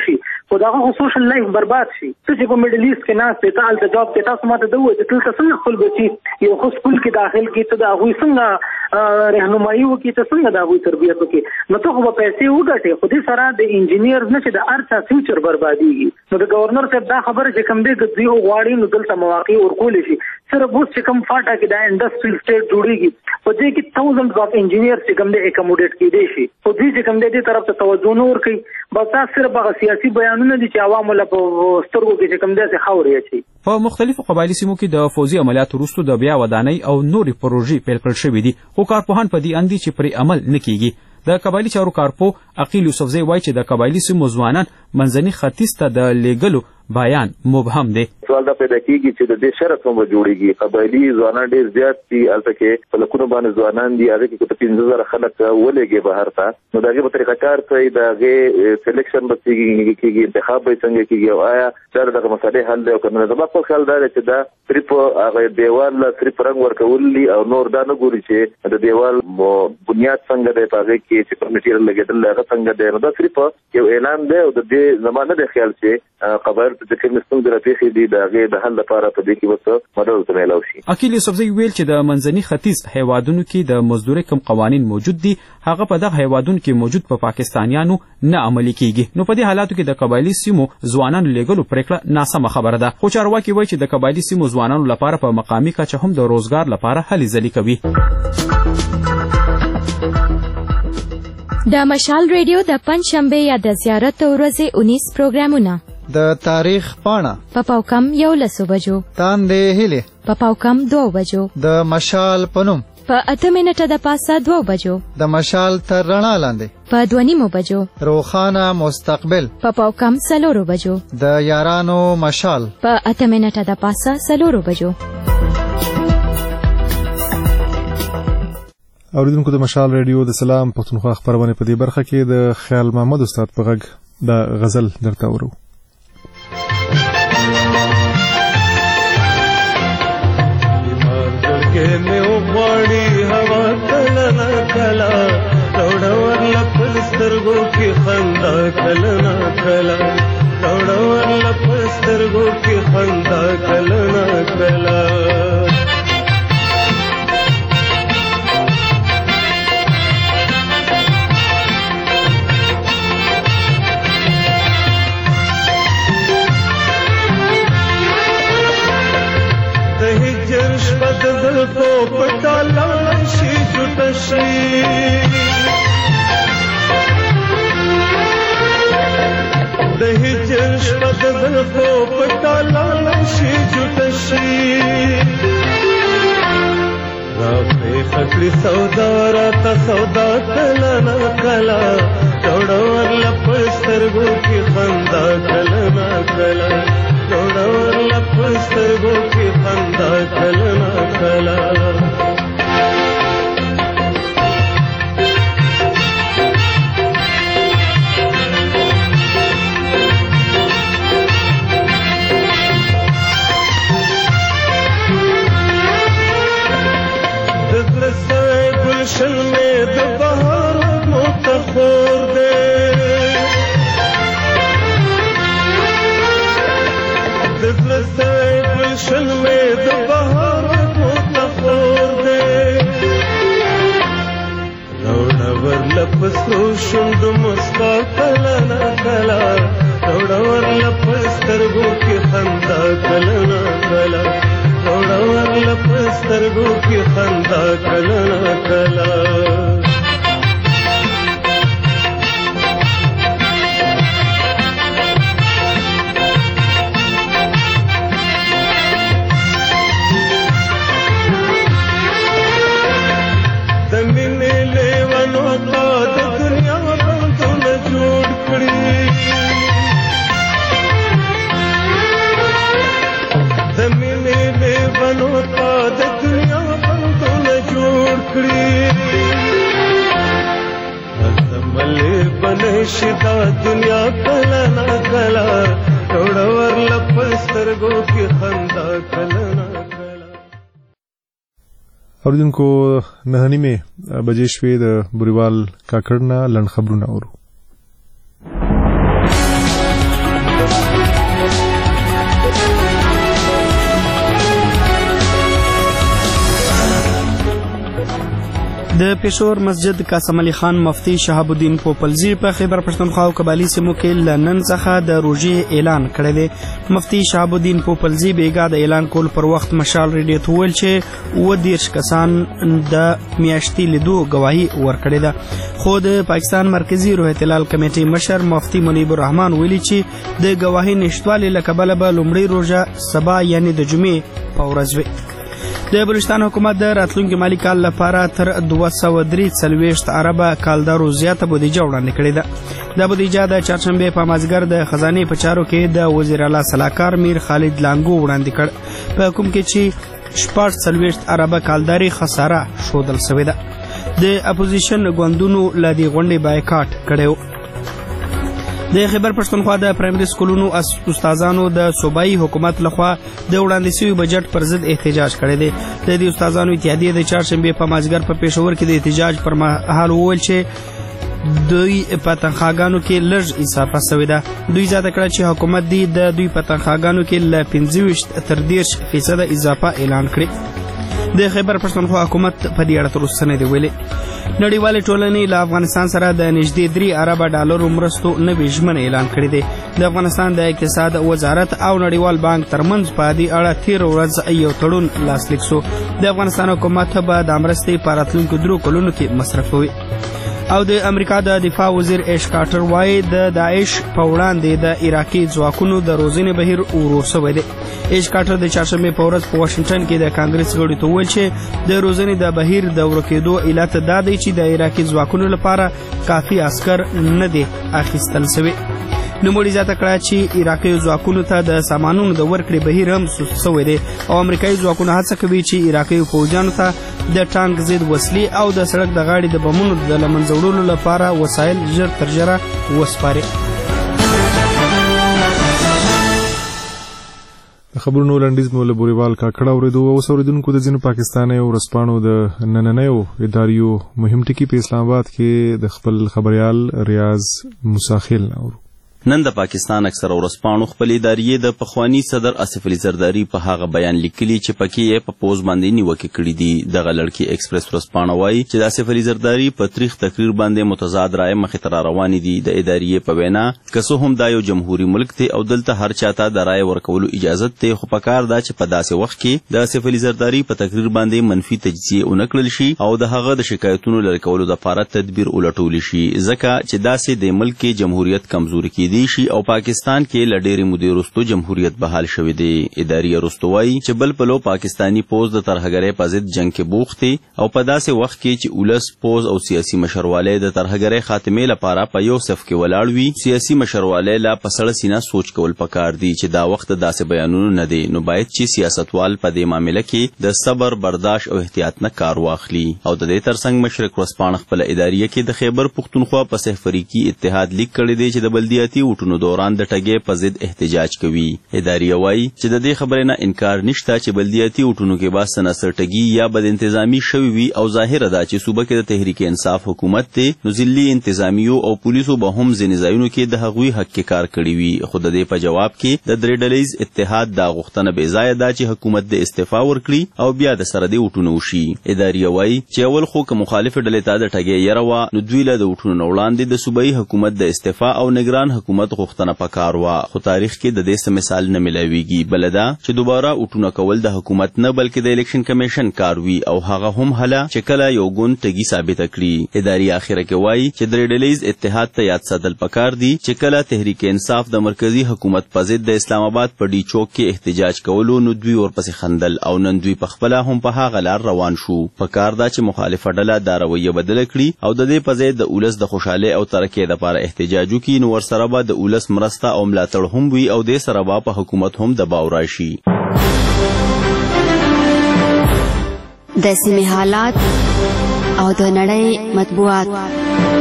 [SPEAKER 9] خو دا خو سوشل لایف برباد شي. څه چې په میډل ایست کې ناست دی ته هلته جاب کې تاسو ماته د وایي چې دلته څنګه خپل بچي یو خو سکول کې داخل کړي ته د هغوی څنګه رهنمایي وکړي ته څنګه د هغوی تربیت وکړي نو ته خو به پیسې وګټې خو دې سره د انجینیر نه چې د هر چا فیوچر بربادېږي. نو د ګورنر صاحب دا خبره چې کوم دی که دوی وغواړي نو دلته مواقع ورکولی شي. صرف اوس چې کوم فاټا کې دا انډسټریل سټیټ جوړېږي په دې کې thousands of engineers چې کوم دی اکاموډیټ کېدی شي خو دوی چې کوم دی دې طرف ته توجه نه ورکوي. بس دا صرف هغه سیاسي بیانونه دي چې عوامو له په سترګو کې چې کوم دی هسې خاورې اچوي.
[SPEAKER 24] په مختلفو قبایلي سیمو کې د فوزي عملیاتو وروسته د بیا ودانۍ او نورې پروژې پیل کړل شوې دي خو کارپوهان په دې اند دي چې پرې عمل نه کیږي. د قبایلي چارو کارپو عقیل یوسفزی وایي چې د قبایلي سیمو ځوانان منځني ختیځ ته د لیږلو بیان مبهم دی.
[SPEAKER 2] سوال دا پیدا کیږي چې د دې شرط هم جوړیږي. قبایلي ځوانان ډېر زیات دي هلته کې په لکونو باندې ځوانان دي هغه کې که 15,000 خلک ولېږي بهر ته نو د هغې په طریقه کار کوي د هغې سلیکشن به کېږي انتخاب به څنګه کېږي او آیا دا دغه مسالې حل دی او که نه. زما خپل خیال دا دی چې دا صرف هغه دیوال صرف رنګ ورکول دي او نور دا نه ګوري چې د دیوال بنیاد څنګه دی په هغې کې چې کوم میټیریل لګېدل هغه څنګه دی. نو دا صرف یو اعلان دی او د دې زما نه دی خیال چې قبایل ته کوم ستونزې راپېښې دي د هغې د حل لپاره په دې کې به مدد ورته میلاو شي.
[SPEAKER 24] عقیل یوسفزی ویل چې د منځني ختیځ هیوادونو کې د مزدورۍ کوم قوانین موجود دي هغه په دغه هیوادونو کې موجود په پاکستانیانو نه عملي کیږي. نو په دې حالاتو کې د قبایلي سیمو ځوانانو لیږلو پرېکړه ناسمه خبره ده. خو چارواکي وایي چې د قبایلي سیمو ځوانانو لپاره په مقامي کچه هم د روزګار لپاره هلې ځلې کوي.
[SPEAKER 3] د مشال ریډیو د پنجشنبه یا د زیارت ورځې 19 پروګرامونه
[SPEAKER 11] د تاریخ پاڼه
[SPEAKER 3] په پاوکم 11 بجو
[SPEAKER 11] تاندې هلې
[SPEAKER 3] په پاوکم 2 بجو
[SPEAKER 11] د مشال پنوم
[SPEAKER 3] په 8 منټه د پاسه 2 بجو
[SPEAKER 11] د مشال تر رڼا لاندې
[SPEAKER 3] په 2:30 بجو
[SPEAKER 11] روخانه مستقبل
[SPEAKER 3] په پاوکم 4 بجو
[SPEAKER 11] د یارانو مشال
[SPEAKER 3] په 8 منټه د پاسه 4 بجو.
[SPEAKER 1] اوریدونکو د مشال ریډیو د سلام پښتونخوا خبرونه په دې برخه کې د خیال محمد استاد په غږ د غزل درته ورو.
[SPEAKER 12] میں اغواړي هوا کله نه کله روړور لپل سترګو کې خندا کله نه کله روړور لپل سترګو کې خندا کله نه کله को पटाला शी जुटशी दही जर्श बदल को पटाला शी जुटशी राफे खकड़ी सौदा राता सौदा कला ना कला चौड़वर लप सरगो की खंदा कला ना कला चौड़वर लप सरगो की खंदा कला ना कला गुलशन में दो बहार मुतखोर दे गुलशन में दो बहार मुतखोर दे रौड़वर लप सुशुंड मुस्का कला ना कला रौड़वर लप सरगो की खंदा कला ना कला रौड़वर लप सरगो की खंदा कला ना कला दमिने लेवनों का दुनिया बंधु न जोड़ कड़ी दमिने लेवनों का दुनिया बंधु न जोड़ कड़ी मले बने शिदा दुनिया कला ना कला तोड़वर लप सरगो की खंदा कला ना
[SPEAKER 1] اوریدونکو 9:30 بجې شوې د بوریوال کاکړ نه لنډ خبرونه اورو.
[SPEAKER 4] د پېښور مسجد قاسم علي خان مفتي شهاب الدین پوپلزي په خیبر پښتونخوا او قبایلي سیمو کې له نن څخه د روژې اعلان کړی دی. مفتي شهاب الدین پوپلزي بیګا د اعلان کول پر وخت مشال ریډیو ته وویل چې 30 کسان د میاشتې لیدو ګواهي ورکړې ده. خو د پاکستان مرکزي روح اعتلال کمیټې مشر مفتي منیب الرحمن ویلي چې د ګواهي نشتوالي له کبله به لومړۍ روژه سبا یعنې د جمعې په ورځ وي. د بلوچستان حکومت د راتلونکي مالي کال لپاره تر 243 اربه کالدارو زیاته بودیجه وړاندې کړې ده. دا بودیجه د چهارشنبې په مازدیګر د خزانې په چارو کې د وزیر اعلی سلاکار میر خالد لانګو وړاندې کړ، په کوم کې چې 46 اربه کالداري خساره ښودل شوې ده. د اپوزیشن ګوندونو له دې غونډې بایکاټ کړی و. د خیبر پښتونخوا د پرایمري سکولونو استادانو د صوبایي حکومت لخوا د وړاندې شوي بجټ پر ضد احتجاج کړی دی. د دې استادانو اتحادیې د چهارشنبې په مازدیګر په پېښور کې د احتجاج پر مهال وویل چې دوی په تنخواګانو کې لږ اضافه شوې ده. دوی زیاته کړه چې حکومت د دوی په تنخواګانو کې له 25 تر 30% اضافه اعلان کړي. د خیبر پښتونخوا حکومت په دې اړه تر اوسه نه دی ویلي. نړیوالې ټولنې له افغانستان سره د نږدې 3 اربه ډالرو مرستو نوې ژمنه اعلان کړې ده. د افغانستان د اقتصاد وزارت او نړیوال بانک ترمنځ په دې اړه 13 ورځ یو تړون لاسلیک شو. د افغانستان حکومت به د مرستې په راتلونکو 3 کلونو کې مصرفوي. او د امریکا د دفاع وزیر ایش کارټر وایي د داعش په وړاندې د عراقي ځواکونو د روزنې بهیر ورو شوی دی. ایش کارټر د چهارشنبې په ورځ په واشنګټن کې د کانګرس غړو ته وویل چې د روزنې د بهیر د ورو کېدو علت دا دی چې د عراقي ځواکونو لپاره کافي عسکر نه دي اخیستل شوي. نوموړي زیاته کړه چې عراقي ځواکونو ته د سامانونو د ورکړې بهیر هم سست شوی دی او امریکایي ځواکونه هڅه کوي چې عراقي فوجیانو ته د ټانک ضد وسلې او د سړک د غاړې د بمونو د له منځه وړلو لپاره وسایل ژر تر ژره وسپاري.
[SPEAKER 1] خبرونو لنډیز مو له بوریوال کاکړه اوریدو. اوس اوریدونکو د ځینو پاکستاني ورځپاڼو د نننیو اداریو مهم ټکي په اسلام آباد کې د خپل خبريال ریاض مساخیل اورو.
[SPEAKER 5] نن د پاکستان اکثر ورځپاڼو خپل ادارې د پخوانی صدر آصف علي زرداری په هغه بیان لیکلي چې پکې یې په پوز باندې نیوکې کړې دي. دغه لړکی ایکسپریس ورځپاڼه وایي چې د آصف علي زرداری په تاریخ تقریر باندې متضاد رائے مخې ته روانې دي. د ادارې په وینا که څه هم دا یو جمهوریت ملک دی او دلته هر چاته د رائے ورکولو اجازه ده، خو پکار دا چې په داسې وخت کې د آصف علي زرداری په تقریر باندې منفي تجزیه ونکړل شي او د هغه د شکایتونو لرې کولو لپاره تدبیر ولټول شي، ځکه چې داسې د ملک جمهوریت کمزوري کیدی شي او پاکستان کې لډېرې مودې وروسته جمهوریت بحال شوی دی. ادارې وروسته وایي چې بل پلو پاکستانی پوز د ترهګرۍ په ضد جنګ کې بوخت دی او په داسې وخت کې چې ولس پوز او سیاسي مشروالی د ترهګرۍ خاتمې لپاره په یو صف کې ولاړ وي، سیاسي مشروالی لا په سړه سینه سوچ کول پکار دی چې دا وخت داسې بیانونه نه دی، نو باید چې سیاستوال په دې معامله کې د صبر، برداشت او احتیاط نه کار واخلي. او د دې ترڅنګ مشرق ورځپاڼه خپل ادارې کې د خیبر پښتونخوا په سحفریقي اتحاد لیک کړی دی چې د بلدیاتي وټونو دوران د ټګۍ په ضد احتجاج کوي. ادارې وایي چې د دې خبرې نه انکار نشته چې بلدیاتي وټونو کې به سناسر ټګي یا بد انتظامی شوی وي او ظاهره ده چې صوبه کې د تحریک انصاف حکومت دی، نو ځلي انتظامیو او پولیسو به هم ځینې ځایونو کې د هغوی حق کې کار کړی وي. خو د دې په جواب کې د درې ډلیز اتحاد دا غوښتنه بې ځایه ده چې حکومت د استعفا ورکړي او بیا د سره دې وټونو وشي. ادارې وایي چې اول خو که مخالف ډلې ته د ټګۍ یره وه، نو دوی له د وټونو نه وړاندې د صوبایي حکومت د استعفا او نګران حکومت غوښتنه پکار وه، خو تاریخ کې د دې څه مثال نه ملاویږي. بله دا چې دوباره وټونه کول د حکومت نه بلکې د الیکشن کمیشن کار وي او هغه هم هله چې کله یو ګوند ټګي ثابته کړي. ادارې اخره کې وایي چې درې ډلیز اتحاد ته یاد ساتل پکار دي چې کله تحریک انصاف د مرکزی حکومت په ضد د اسلام آباد په ډي چوک کې احتجاج کولو، نو دوی ورپسې خندل او نن دوی په خپله هم په هغه لار روان شو. پکار دا چې مخالفه ډله دا رویه بدله کړي او د دې په ځای د ولس د خوشحالۍ او ترقۍ دپاره احتجاج وکړي، نو ورسره به د ولس مرسته او ملاتړ هم وي او دې سره به په حکومت هم دباو راشي.
[SPEAKER 10] د سیمې حالات او د نړۍ مطبوعات.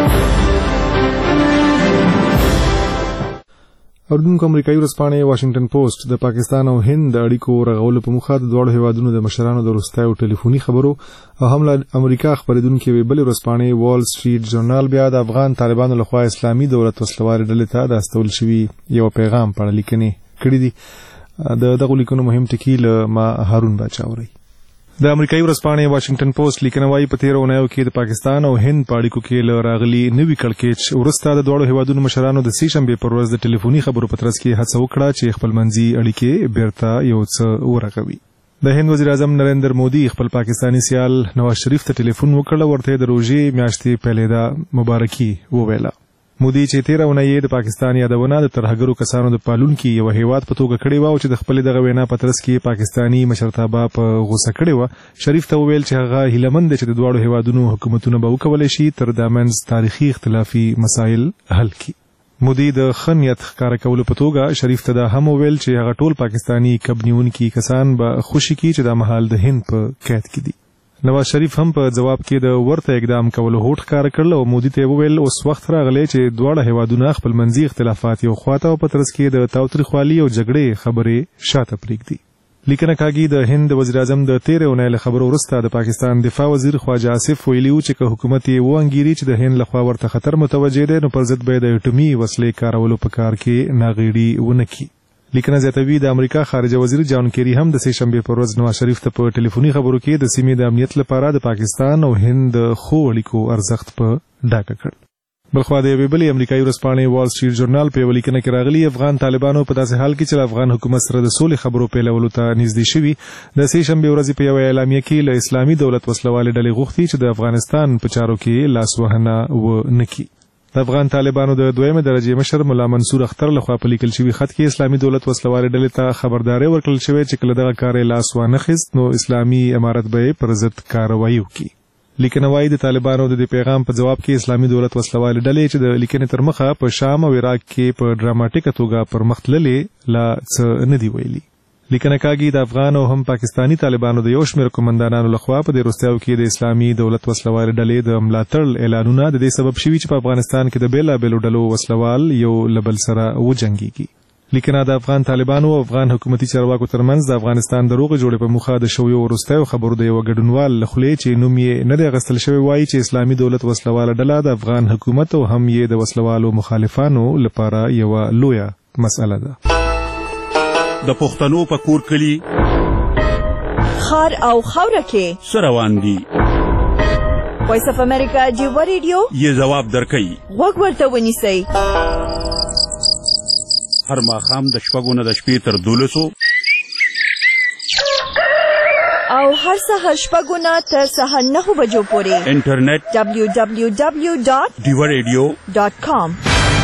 [SPEAKER 1] اردوونکو امریکایي ورځپاڼې واشنګټن پوسټ د پاکستان او هند د اړیکو رغولو په موخه د دواړو هیوادونو د مشرانو د وروستیو ټلیفوني خبرو او هم له امریکا خبرېدونکې یوې بلې ورځپاڼې وال سټریټ ژورنال بیا د افغان طالبانو لخوا اسلامي دولت وسلوارې ډلې ته د استول شوي یو پیغام په اړه لیکنې کړي دي. د دغو لیکنو مهم ټکي له ما هارون باچا اورئ. د امریکایي ورځپاڼې واشنگټن پوسټ لیکنه وايي په تېرو اونیو کې د پاکستان او هند په اړیکو کې له راغلي نوي کړکېچ وروسته د دواړو هیوادونو مشرانو د سې شنبې پر ورځ د ټلیفوني خبرو په ترڅ کې هڅه وکړه چې خپلمنځي اړیکې بیرته یو څه ورغوي. د هند وزیر اعظم نریندر مودي خپل پاکستانی سیال نواز شریف ته ټلیفون وکړ، ورته د روژې میاشتې پیلېدا مبارکي وویله. مودي چې تېره اونۍ د پاکستان یادونه د ترهګرو کسانو د پالونکي یو هیواد په توګه کړې وه او چې د خپلې دغه وینا په ترڅ کې پاکستاني مشرتابه په غوسه کړې وه، شریف ته وویل چې هغه هیلهمند دی چې د دواړو هیوادونو حکومتونه به وکولی شي تر دا منځ تاریخي اختلافي مسایل حل کړي. مودي د ښه نیت ښکاره کولو په توګه شریف ته دا هم وویل چې هغه ټول پاکستاني کب نیونکي کسان به خوشي کړي چې دا مهال د هند په قید کې دي. نواز شریف هم په جواب کې د ورته اقدام کولو هوډ ښکاره کړل او مودي ته وویل اوس وخت راغلی چې دواړه هیوادونه خپلمنځي اختلافات یو خواته او په ترڅ کې د تاوتریخوالي او جګړې خبرې شاته پرېږدي. لیکنه کاږي د هند وزیر اعظم د تېرې اونۍ له خبرو وروسته د پاکستان دفاع وزیر خواجه آصف ویلي و چې که حکومت یې وانګیري چې د هند لخوا ورته خطر متوجه دی نو پر ضد به یې د اټومي وسلې کارولو په کار کې ناغېړي ونه کړي. لیکنه زیاتوي د امریکا خارجه وزیر جان کیری هم د سې شنبې پر ورځ نواز شریف ته په ټلیفوني خبرو کې د سیمې د امنیت لپاره د پاکستان او هند د ښو اړیکو ارزښت په ډاګه کړ. بلخوا د یوې بلې امریکایي ورځپاڼې وال سټریټ ژورنال په یوه لیکنه کې راغلي افغان طالبانو په داسې حال کې چې له افغان حکومت سره د سولې خبرو پیلولو ته نږدې شوي د سې شنبې ورځې په یوه اعلامیه کې له اسلامي دولت وسلوالې ډلې غوښتي چې د افغانستان په چارو کې لاسوهنه ونه کړي. د افغان طالبانو د دویمه درجې مشر ملا منصور اختر لخوا په لیکل شوي خط کې اسلامي دولت وسلوالې ډلې ته خبرداری ورکړل شوې چې کله دغه کار یې لاس وانخیست نو اسلامي امارت به یې پر ضد کاروایي وکړي. لیکنه وايي د طالبانو د دې پیغام په جواب کې اسلامي دولت وسلوالې ډلې چې د لیکنې تر مخه په شام او عراق کې په ډراماټیکه توګه پرمخ تللې لا څه نه دي ویلي. لیکنه کاږي د افغان او هم پاکستانی طالبانو د یو شمېر قومندانانو لخوا په دې وروستیو کې د اسلامي دولت وسلوالې ډلې د ملاتړ اعلانونه د دې سبب شوي چې په افغانستان کې د بېلابېلو ډلو وسلوال یو له بل سره وجنګېږي. لیکنه د افغان طالبانو او افغان حکومتي چارواکو ترمنځ د افغانستان د روغې جوړې په موخه د شویو وروستیو خبرو د یوه ګډونوال له خولې چې نوم یې نه دی اخیستل شوی وایي چې اسلامي دولت وسلواله ډله د افغان حکومت او هم یې د وسلوالو مخالفانو لپاره یوه لویه مسئله ده.
[SPEAKER 8] د پښتنو په کور کلی
[SPEAKER 13] خار او خوره کې
[SPEAKER 8] څه روان دي؟
[SPEAKER 13] وایس اف امریکا جیبه ریډیو
[SPEAKER 8] یې ځواب درکوي.
[SPEAKER 13] غوږ ورته ونیسئ.
[SPEAKER 8] هر ماښام د شپږو نه د شپې تر 12
[SPEAKER 13] او هر سهار شپږو نه تر سهار 9 بجو پورې
[SPEAKER 8] انټرنیټ
[SPEAKER 13] www.divaradio.com.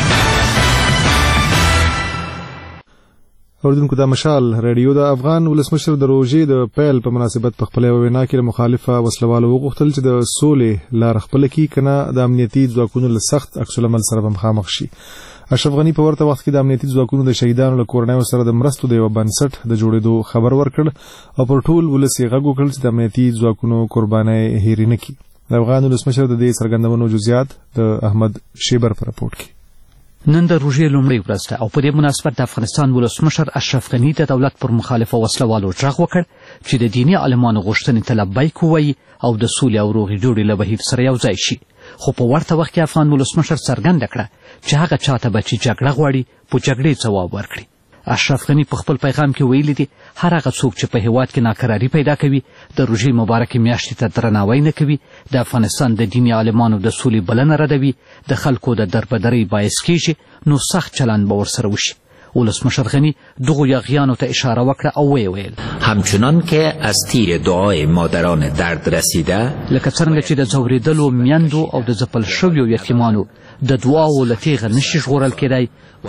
[SPEAKER 1] اوریدونکو دا مشال رادیو د افغان ولسمشر د روژې د پیل په مناسبت په خپله وینا کې مخالفه وسلوالو وغوښتل چې د سولې لار خپله کړي که نه د امنیتي ځواکونو له سخت عکس العمل سره به مخامخ شي. اشرف غني په ورته وخت کې د امنیتي ځواکونو د شهیدانو له کورنیو سره د مرستو د یوه بنسټ د جوړېدو خبر ورکړ او پر ټول ولس یې غږ وکړ چې د امنیتي ځواکونو قربانۍ هېرې نه کړي. د افغان ولسمشر د دې څرګندونو جزئیات د احمد شیبر په راپورټ کې.
[SPEAKER 14] نن د روژې لومړۍ ورځ ده او په دې مناسبت د افغانستان ولسمشر اشرف غني د دولت پر مخالفه وسلوالو غږ وکړ چې د دیني عالمانو غوښتنې ته لبیک ووایي او د سولې او روغې جوړې له بهیر سره یو ځای شي. خو په ورته وخت کې افغان ولسمشر څرګنده کړه چې هغه چاته به چې جګړه غواړي په جګړې ځواب ورکړي. اشرف غني په خپل پیغام کې ویلي دي هر هغه څوک چې په هیواد کې ناکراري پیدا کوي د روژې مبارکې میاشتې ته درناوی نه کوي د افغانستان د دیني عالمانو د سولې بلنه ردوي د خلکو د دربدرۍ باعث کیږي نو سخت چلند به ورسره وشي. ولسمشر غنی دغو یاغیانو ته اشاره وکړه او ویل
[SPEAKER 15] همچنان که از تیر دعای مادران درد رسیده
[SPEAKER 14] لکه څرنګه چې د ځورېدلو میندو او د ځپل شویو یتیمانو د دعاو له تیغه نشي ژغورل کېدی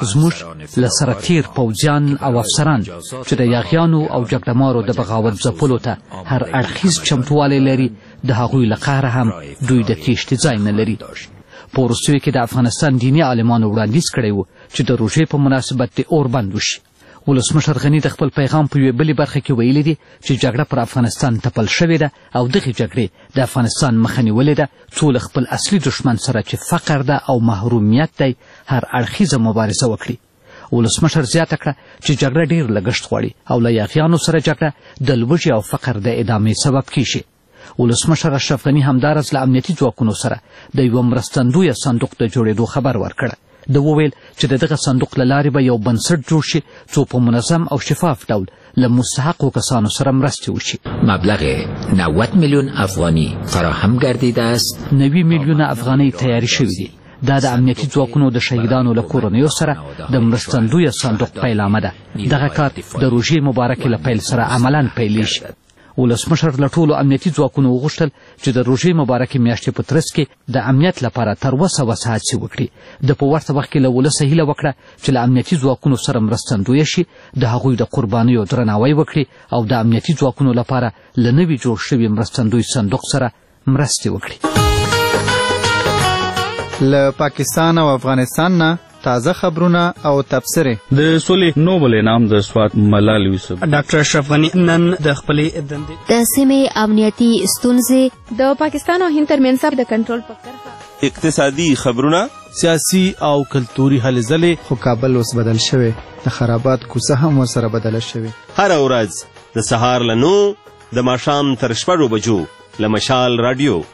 [SPEAKER 14] زموږ له سره تیر پوځیان او افسران چې د یاغیانو او جګړهمارو د بغاوت ځپلو ته هر اړخیز چمتووالی لري د هغوی له قهره هم دوی د تیښتې ځای نه لري. په وروستیو کې د افغانستان دیني عالمانو وړاندیز کړی و چې د روژې په مناسبت د اور بند وشي. ولسمشر غني د خپل پیغام په یوې بلې برخه کې ویلي دي چې جګړه پر افغانستان تپل شوې ده او دغې جګړې د افغانستان مخه نیولې ده څو له خپل اصلي دښمن سره چې فقر ده او محرومیت دی هر اړخیزه مبارزه وکړي. ولسمشر زیاته کړه چې جګړه ډېر لګښت غواړي او له یاغیانو سره جګړه د لوږې او فقر د ادامې سبب کیږي. ولسمشر اشرف غني همداراز له امنیتي ځواکونو سره د یوه مرستندویه صندوق د جوړېدو خبر ورکړ د وویل چې د دغه صندوق له لارې به یو بنسټ جوړ شي څو په منظم او شفاف ډول له مستحقو کسانو سره مرستې وشي.
[SPEAKER 15] مبلغ 90 میلیون افغانی فراهم گردیده است.
[SPEAKER 14] 90 میلیونه افغانۍ تیاری شوي دي. دا د امنیتي ځواکونو د شهیدانو له کورنیو سره د مرستندویه صندوق پیلامه ده. دغه کار د روژې مبارکې له پیل سره عملاً پیلیږي. ولسمشر له ټولو امنیتي ځواکونو وغوښتل چې د روژې مبارکې میاشتې په ترڅ کې د امنیت لپاره تر وسه هڅې وکړي. د په ورته وخت کې له ولسه هیله وکړه چې له امنیتي ځواکونو سره مرستندویه شي، د هغوی د قربانیو درناوی وکړي او د امنیتي ځواکونو لپاره له نوي جوړ شوي مرستندوی صندوق سره مرستې وکړي.
[SPEAKER 11] له پاکستان او افغانستان نه تازه خبرونه او تبصرې.
[SPEAKER 8] د سولې نوبل انعام د سوات ملال یوسف.
[SPEAKER 4] ډاکټر اشرف غني نن د خپلې دندې
[SPEAKER 10] د سیمې امنیتي ستونزې،
[SPEAKER 3] د پاکستان او هند ترمنځ د کنټرول په کرښه،
[SPEAKER 19] اقتصادي خبرونه،
[SPEAKER 4] سیاسي او کلتوري هلې ځلې.
[SPEAKER 11] خو کابل اوس بدل شوی، د خرابات کوڅه هم ورسره بدله شوې.
[SPEAKER 19] هره ورځ د سهار له 9 د ماښام تر 6 بجو له مشال رادیو.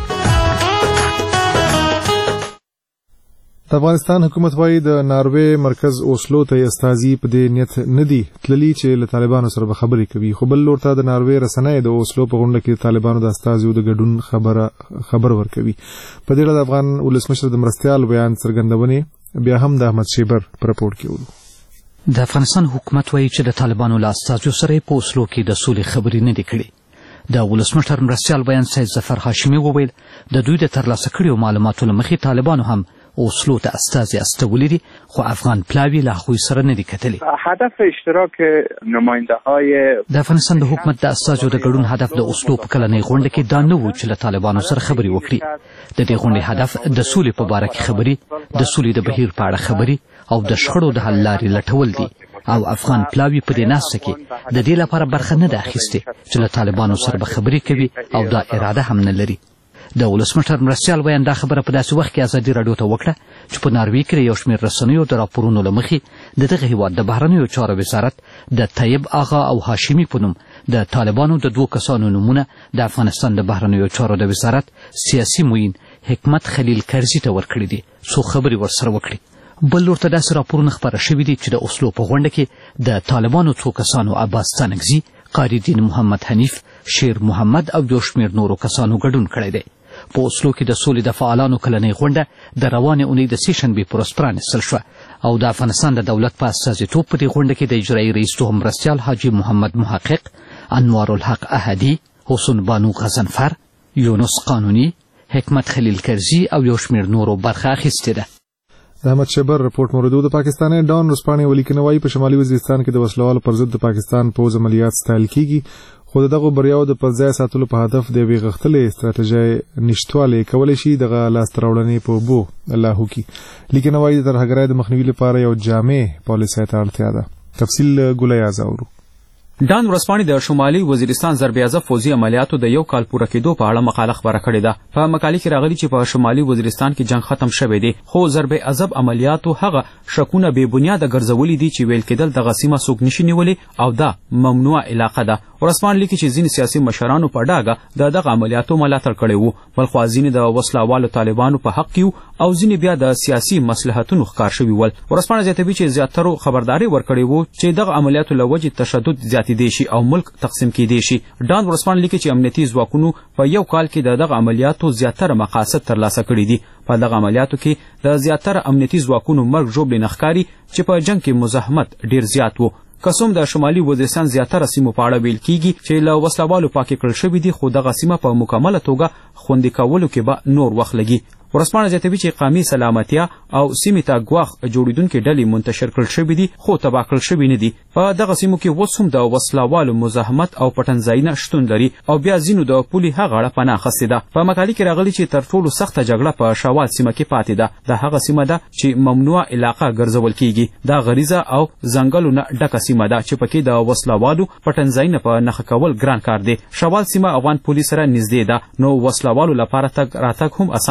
[SPEAKER 1] د افغانستان حکومت وايي د ناروې مرکز اوسلو ته استازي په دې نیت نه دي تللي چې له طالبانو سره به خبرې کوي، خو بل لور ته د ناروې رسنۍ د اوسلو په غونډه کې طالبانو د استازیو د ګډون خبر ورکوي. په دې اړه د افغان ولسمشر د مرستیال بیان څرګندونې بیا هم د احمد شیبر په راپور کې ولو.
[SPEAKER 14] د افغانستان حکومت وايي چې د طالبانو له استازیو سره په اوسلو کې د سولې خبرې نه دي کړې. د ولسمشر مرستیال بیان سید ظفر هاشمي وویل د دوی د ترلاسه کړیو معلوماتو له مخې طالبانو هم اوسلو ته استازي استولي دي، خو افغان پلاوی له هغوی سره نه دي کتلي.
[SPEAKER 25] هدف اشتراک نماینده‌های
[SPEAKER 14] د افغانستان د حکومت د استازو د ګډون هدف د اوسلو په کلنۍ غونډه کې دا نه و چې له طالبانو سره خبرې وکړي. د دې غونډې هدف د سولې په باره کې خبرې، د سولې د بهیر په اړه خبرې او د شخړو د حل لارې لټول دي. او افغان پلاوی په دې ناسته کې د دې لپاره برخه نه ده اخیستې چې له طالبانو سره به خبرې کوي او دا اراده هم نه لري. د ولسمشر مرستیال بیان دا خبره په داسې وخت کې ازادي راډیو ته وکړه چې په ناروې کې یو شمېر رسنیو د راپورونو له مخې د دغه هیواد د بهرنیو چارو وزارت د طیب آغا او هاشمي په نوم د طالبانو د 2 کسانو نومونه د افغانستان د بهرنیو چارو د وزارت سیاسي معین حکمت خلیل کرزي ته ورکړي دي څو خبرې ورسره وکړي. بل لور ته داسې راپورونه خپاره شوي دي چې د اوسلو په غونډه کې د طالبانو 2 کسانو عباس ستانکزي، قاری دین محمد حنیف، شیر محمد او یو شمېر نورو کسانو ګډون کړی دی. په اوسلو کې د سولې د فعالانو کلنۍ غونډه د روانې اونۍ د سې شنبې په ورځ پرانیستل شوه او د افغانستان د دولت په استازیتوب په دې غونډه کې د اجرایي رئیس دوهم مرستیال حاجي محمد محقق، انوار الحق احدي، حسن بانو غضنفر، یونس قانوني، حکمت خلیل کرزي او یو شمېر نورو برخه اخیستې ده.
[SPEAKER 1] د احمد شیبر رپورټ موردو د پاکستاني ډان رسپانې ولیکنه وايي په شمالي وزیرستان کې د وسلوالو پر ضد د پاکستان پوځ عملیات ستایل کیږي، خو دغه بریاو د پر ځای ساتلو په هدف د یوې غښتلې ستراتیژۍ نشتوالی کولی شي دغه لاسته راوړنې په اوبو لاهو کړي. لیکنه وايي د ترهګرۍ د مخنیوي لپاره یو جامع پالیسۍ ته اړتیا ده. تفصیل ګولیاز اورو.
[SPEAKER 24] ډان ورسپانې د شمالي وزیرستان ضربیازه فوزي عملیاتو د یو کال پوره کېدو په اړه مقاله خبره کړې ده. په مقالې کې راغلي چې په شمالي وزیرستان کې جنگ ختم شوی دی، خو ضرب عذاب عملیاتو هغه شکونه بې بنیاده ګرځولي دي چې ویل کېدل دغه سیمه څوک نشي نیولی او دا ممنوع علاقه ده. ورسپان لیکي چې ځینې سیاسي مشرانو په ډاګه د دغه عملیاتو ملاتړ کړی وو، بل خوا ځینې د وسلهوالو طالبانو په حق کې او ځینې بیا د سیاسي مصلحتونو ښکار شوي ول. ورسپان زیاتوي چې زیاترو خبرداري ورکړې وو چې دغه عملیاتو له وجې تشدد زیاتېدی شي او ملک تقسیم کېدی شي. ډان ورسپان لیکي چې امنیتي ځواکونو په یو کال کې د دغه عملیاتو زیاتره مقاصد ترلاسه کړي دي. په دغه عملیاتو کې د زیاتره امنیتي ځواکونو مرګ ژوبلې نه ښکاري چې په جنگ کې مزاحمت ډیر زیات وو. قسم د شمالي وزیرستان زیاتره سیمو په اړه ویل کیږي چې له وسلوالو پاکې کړل شوي دي، خو دغه سیمه په مکمله توګه خوندي کولو کې به نور وخت لګي. ورسپانه زیاتوي چې قومي سلامتیا او سیمې ته ګواښ جوړېدونکې ډلې منتشر کړل شوي دي، خو تباه کړل شوي نه دي. په دغه سیمو کې اوس هم د وسلوالو مزاحمت او پټنځایونه شتون لري او بیا ځینو د پولې هغه اړه پناه اخیستې ده. په مقالې کې راغلي چې تر ټولو سخته جګړه په شوال سیمه کې پاتې ده. دا هغه سیمه ده چې ممنوع علاقه ګرځول کیږي. دا غریزه او ځنګلونه ډکه سیمه ده چې پکې د وسلوالو پټنځایونه په نښه کول ګران کار دی. شوال سیمه افغان پولیس سره نږدې ده، نو وسلوالو لپاره تګ راتګ هم اسان وي.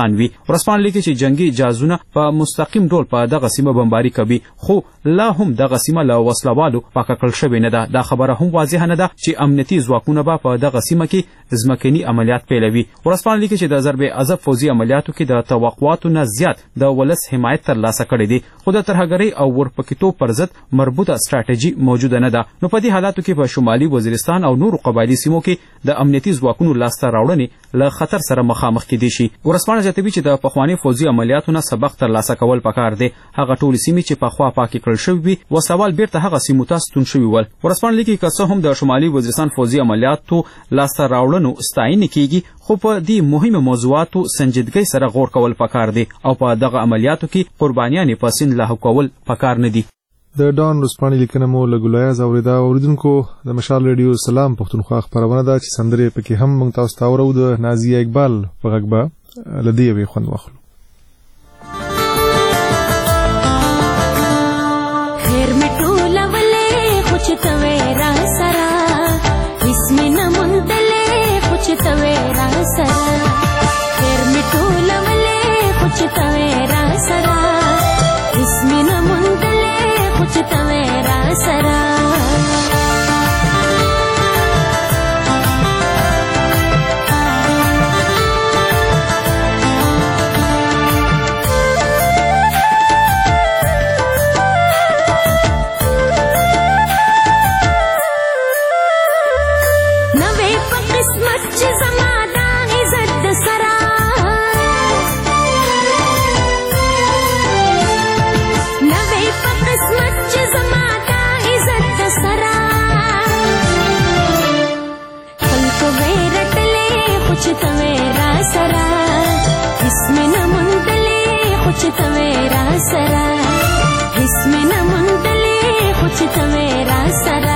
[SPEAKER 24] ورسپانه لیکي چې جنگي جهازونه په مستقیم ډول په دغه سیمه بمباري کوي خو لا هم دغه سیمه له وسلوالو پاکه کړل شوې نه ده. دا خبره هم واضحه نه ده چې امنیتي ځواکونه به په دغه سیمه کې ځمکني عملیات پیلوي. ورسپانه لیکي چې د ضرب عضب فوزي عملیاتو کې د توقعاتو نه زیات د ولس حمایت ترلاسه کړی دی خو د ترهګرۍ او ورپکېتوب پر ضد مربوطه ستراتیژي موجوده نه ده. نو په دې حالاتو کې په شمالي وزیرستان او نورو قبایلي سیمو کې د امنیتي ځواکونو لاسته راوړنې له خطر سره مخامخ کېدی شي. ورسپانه زیاتوي چې د پخواني فوزي عملیاتو نه سبق ترلاسه کول پکار دی. هغه ټولې سیمې چې پخوا پاکې کړل شوې وي وسلوال بیرته هغه سیمو ته ستون شوي ول. ورسپانه لیکي که څه هم د شمالي وزیرستان فوزي عملیاتو لاسته راوړنو ستاینه کیږي خو په دې مهمه موضوعاتو سنجیدګۍ سره غور کول پکار دی او په دغه عملیاتو کې قربانیانې په سین لاهو کول پکار نه دي.
[SPEAKER 1] د ډان ورسپانه لیکنه مو له ګلایز اوریدونکو د مشال ریډیو سلام پښتونخوا خبرونه ده چې سندرې پکې هم موږ تاسو ته اورو. د نازیه اقبال په غږ به له دې یوې خوند واخلو.
[SPEAKER 6] خیر مې ټولولې خو چې ته وې را سره هېڅ مې نه موندلې خو چې ته وې را سره خیر مې ټولولې خو چې ته وې را سره هېڅ مې نه موندلې چې ته وې را سره نوې په قسمت چې زما دا عزت د سره نوې په قسمت چې زما دا عزت د سره خلکو وې رټلې خو چې ته وې را سره هېڅ مې نه موندلې خو چې ته وې را سره هېڅ مې نه موندلې خو چې ته وې را سره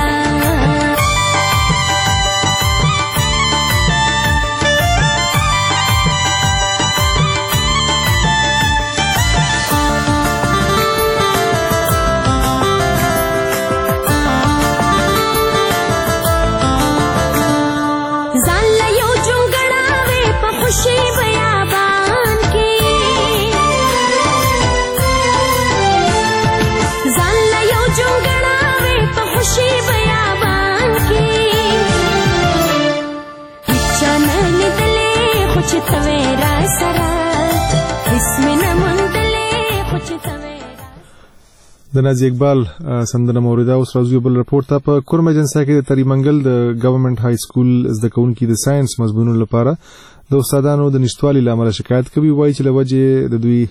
[SPEAKER 6] خوشی بیابان کی ځان له یو جونګړاوې په خوشی بیابان کی هیچا نه لیدلې خو چې ته وې را سره هېڅ مې نه موندلې خو چې ته وې
[SPEAKER 1] د نازیه اقبال سندره موریده. اوس راځو بل رپورټ ته. په کورم ایجنسي کې د تریمنګل د گورنمنت های سکول زده کوونکي د ساينس مضمونونو لپاره د استادانو د نشټوالي لامل شکایت کوي. وایي چې لوجه د دوی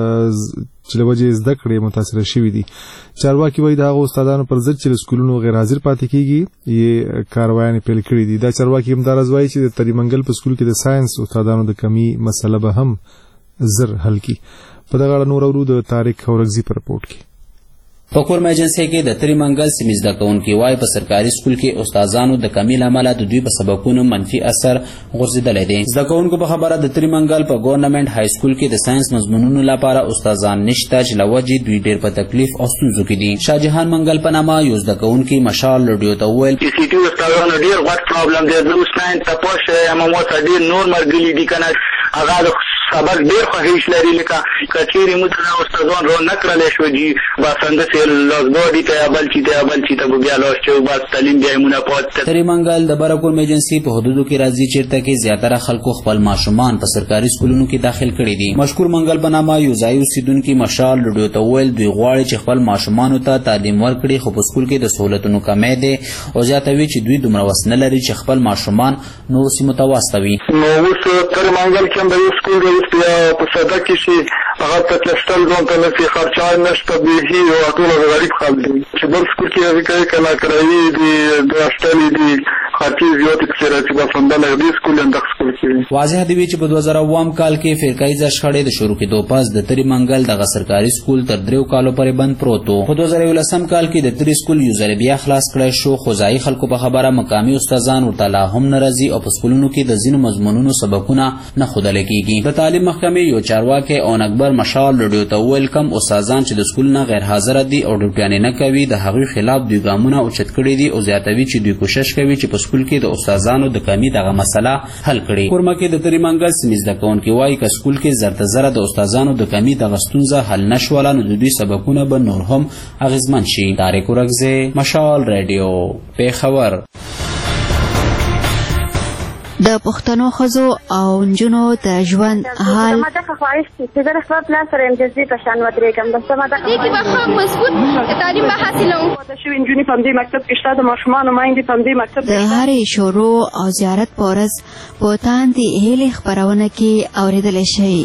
[SPEAKER 1] چې لوجه زده کړې متاثر شوي دي. چارواکي وایي دا استادانو پر ضد چې سکولونو غیر حاضر پاتې کیږي یې کاروایي پیل کړې دي. دا چارواکي هم دا وایي چې د تریمنګل په سکول کې د ساينس استادانو د کمی مسله به هم زر حل کی. په دغه اړه نور اورو د طارق اورغزي په رپورټ کې.
[SPEAKER 7] په کورم ایجنسي کې د تریمنګل سیمې زده کوونکي وایي په سرکاري سکول کې استادانو د کمی له امله د دوی په سبقونو منفي اثر غورځېدلی دی. زده کوونکو په خبره د تریمنګل په گورنمنت های سکول کې د ساينس مضمونونو لپاره استادان نشته چې له وجې دوی ډېر په تکلیف او ستونزو کې دي. شاهجهان منګل په نامه یو زده کوونکي مشال رادیو ته وویل
[SPEAKER 16] چې ټي استادانو ډېر غټ پرابلم دی. زه اوس ساينس تپوس یم مو ته ډېر نور مرګلي دي کنه هغه سبق ډېر خوښیش لري لکه کچېرې موږ ته استادان رو نه کړلی شو جي باسنده سې لاسګاډي ته بل چې ته بیا لاس چې بس تعلیم بیا مونږ پات
[SPEAKER 7] تریمنګل د برکورم ایجنسي په حدودو کې راځي چیرته کې زیاتره خلکو خپل ماشومان په سرکاري سکولونو کې داخل کړي دي. مشکور منګل په نامه یو ځای اوسیدونکي مشال رادیو ته وویل دوی غواړي چې خپل ماشومانو ته تعلیم ورکړي خو په سکول کې د سهولتونو کمی دی او زیاتوي چې دوی دومره وس نه لري چې خپل ماشومان نورو سیمو ته واستوي.
[SPEAKER 16] نو اوس تریمنګل کې هم د سکول بیا په صدا کې شي هغه ته تلستل ځان ته نشي خرچای نشته به او ټول غریب خلک دي چې بل سکول کې کوي کله کرایي دي د استالي دي خرچي زیات کړي چې په فندل دي سکول اند سکول کې
[SPEAKER 7] واضح دی چې په 2009 کال کې فرقای ځشخړې د شروع کېدو پس د تریمنګل د سرکاري سکول تر 3 کالو پورې بند پروت و. په 2011 کال کې د تری سکول یو ځل بیا خلاص کړی شو خو ځای خلکو په خبره مقامي استادان ورته لا هم ناراضي او په سکولونو کې د ځینو مضمونونو سبقونه نه ښودل کېږي. د تعلیم محکمې یو چارواکي اون اکبر مشال رادیو ته ویل کم استادان چې د سکول نه غیر حاضر دي او ډیوټیانې نه کوي د هغوی خلاف دوی ګامونه اوچت کړي دي او زیاتوي چې دوی کوشش کوي چې په سکول کې د استادانو د کمی دغه مسله حل کړي. کورما کې د تری منګل سیمې زده کوونکي وایي که سکول کې زرته زره د استادانو د کمی دغه ستونزه حل نشوله نو د دوی سبقونه به نور هم اغیزمن شي. طارق ورکزی، مشال رادیو، پیښور.
[SPEAKER 10] د پښتنو ښځو او نجونو د ژوند حال
[SPEAKER 17] ما ته خواهش چې د خپل پلان سره امتیازي په شان ودرېږم. بس ما ته دې به مضبوط تعلیم به حاصلوم. د شوي نجونې په دې مکتب کې شته، د ماشومانو میندې په دې مکتب
[SPEAKER 10] د هرې شروع او زیارت په ورځ په تاندې هیلې خپرونه کې اورېدلی شئ.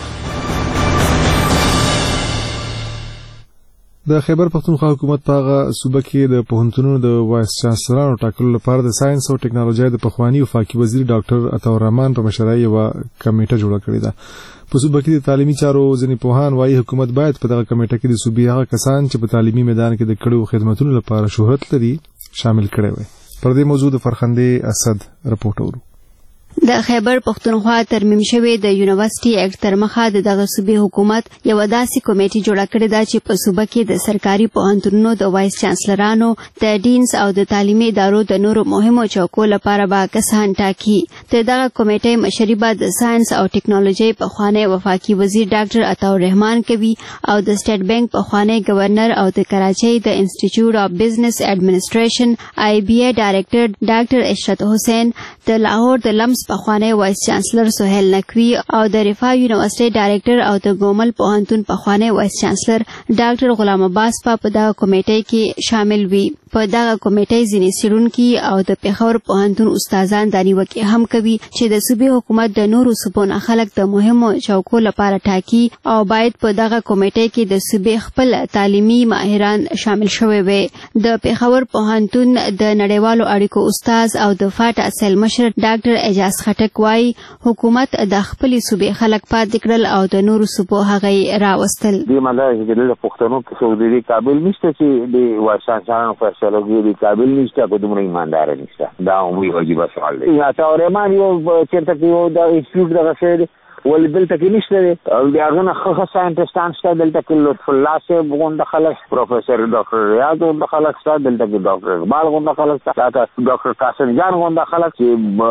[SPEAKER 1] د خیبر پختونخوا حکومت په هغه صوبه کې د پوهنتونونو د وایس چانسلرانو ټاکلو لپاره د ساينس او ټکنالوژي د پخوانی وفاقي وزیر ډاکټر عطا الرحمن په مشرۍ یو کمیټه جوړه کړې ده. په صوبه کې د تعلیمي چارو ځینې پوهان وايي حکومت باید په دغه کمیټه کې د صوبې هغه کسان چې په تعلیمي میدان کې د کړو خدماتونو لپاره شهرت لري شامل کړي وي. پر دې موضوع د فرخندې اسد رپورټ اورو.
[SPEAKER 10] د خیبر پختونخوا ترمیم شوی د یونیورسيټي اکټ تر مخه د دغه صوبې حکومت یو داسې کمیټه جوړه کړې ده چې په صوبه کې د سرکاري پوهنتونونو د وایس چانسلرانو، د ډینز او د تعلیمي ادارو د نورو مهمو چوکو لپاره به کسان ټاکي. د دغه کمیټې مشري به د ساينس او ټکنالوژي پخوانی وفاقي وزیر ډاکټر عطا الرحمن کوي او د سټیټ بانک پخوانی گورنر او د کراچۍ د انسټیټیوټ اف بزنس ایڈمنسټریشن IBA ډایریکټر ډاکټر اشرت حسین، د لاهور د لمس پخوانی وایس چانسلر سهیل نقوی او د رفاه یونیورسيټي ډایریکټر او د ګومل پوهنتون پخوانی وایس چانسلر ډاکټر غلام عباس په دغه کمیټې کې شامل وي. په دغه کمیټې ځینې څېړونکي او د پیښور پوهنتون استادان د نیوکې هم کوي چې د صوبې حکومت د نورو صوبو نه خلک د مهمو چوکو لپاره ټاکي او باید په دغه کمیټې کې د صوبې خپل تعلیمي ماهران شامل شوي وي. د پیښور پوهنتون د نړیوالو اړیکو استاد او د فاټ اصل مشر ډاکټر اعجاز خټک وايي حکومت د خپل صوبې خلک پاتې کړل او د نورو صوبو هغه راوستل.
[SPEAKER 18] د مدارس د پښتنو په سعودي قابل نشته چې د واشنګټن فیصلو د قابل نشته په دومره ایماندار نشته. دا عمومي واجب سوال دی. عطا الرحمن یو چیرته کې یو د انسټیټیوټ دغه شی ول دلته کې نشته او د هغه نه ښه ساينټسټان شته. دلته کې لطف الله صاحب غونډه خلک، پروفیسور ډاکټر ریاض غونډه خلک شته، دلته کې ډاکټر اقبال غونډه خلک شته، ډاکټر قاسم جان غونډه خلک چې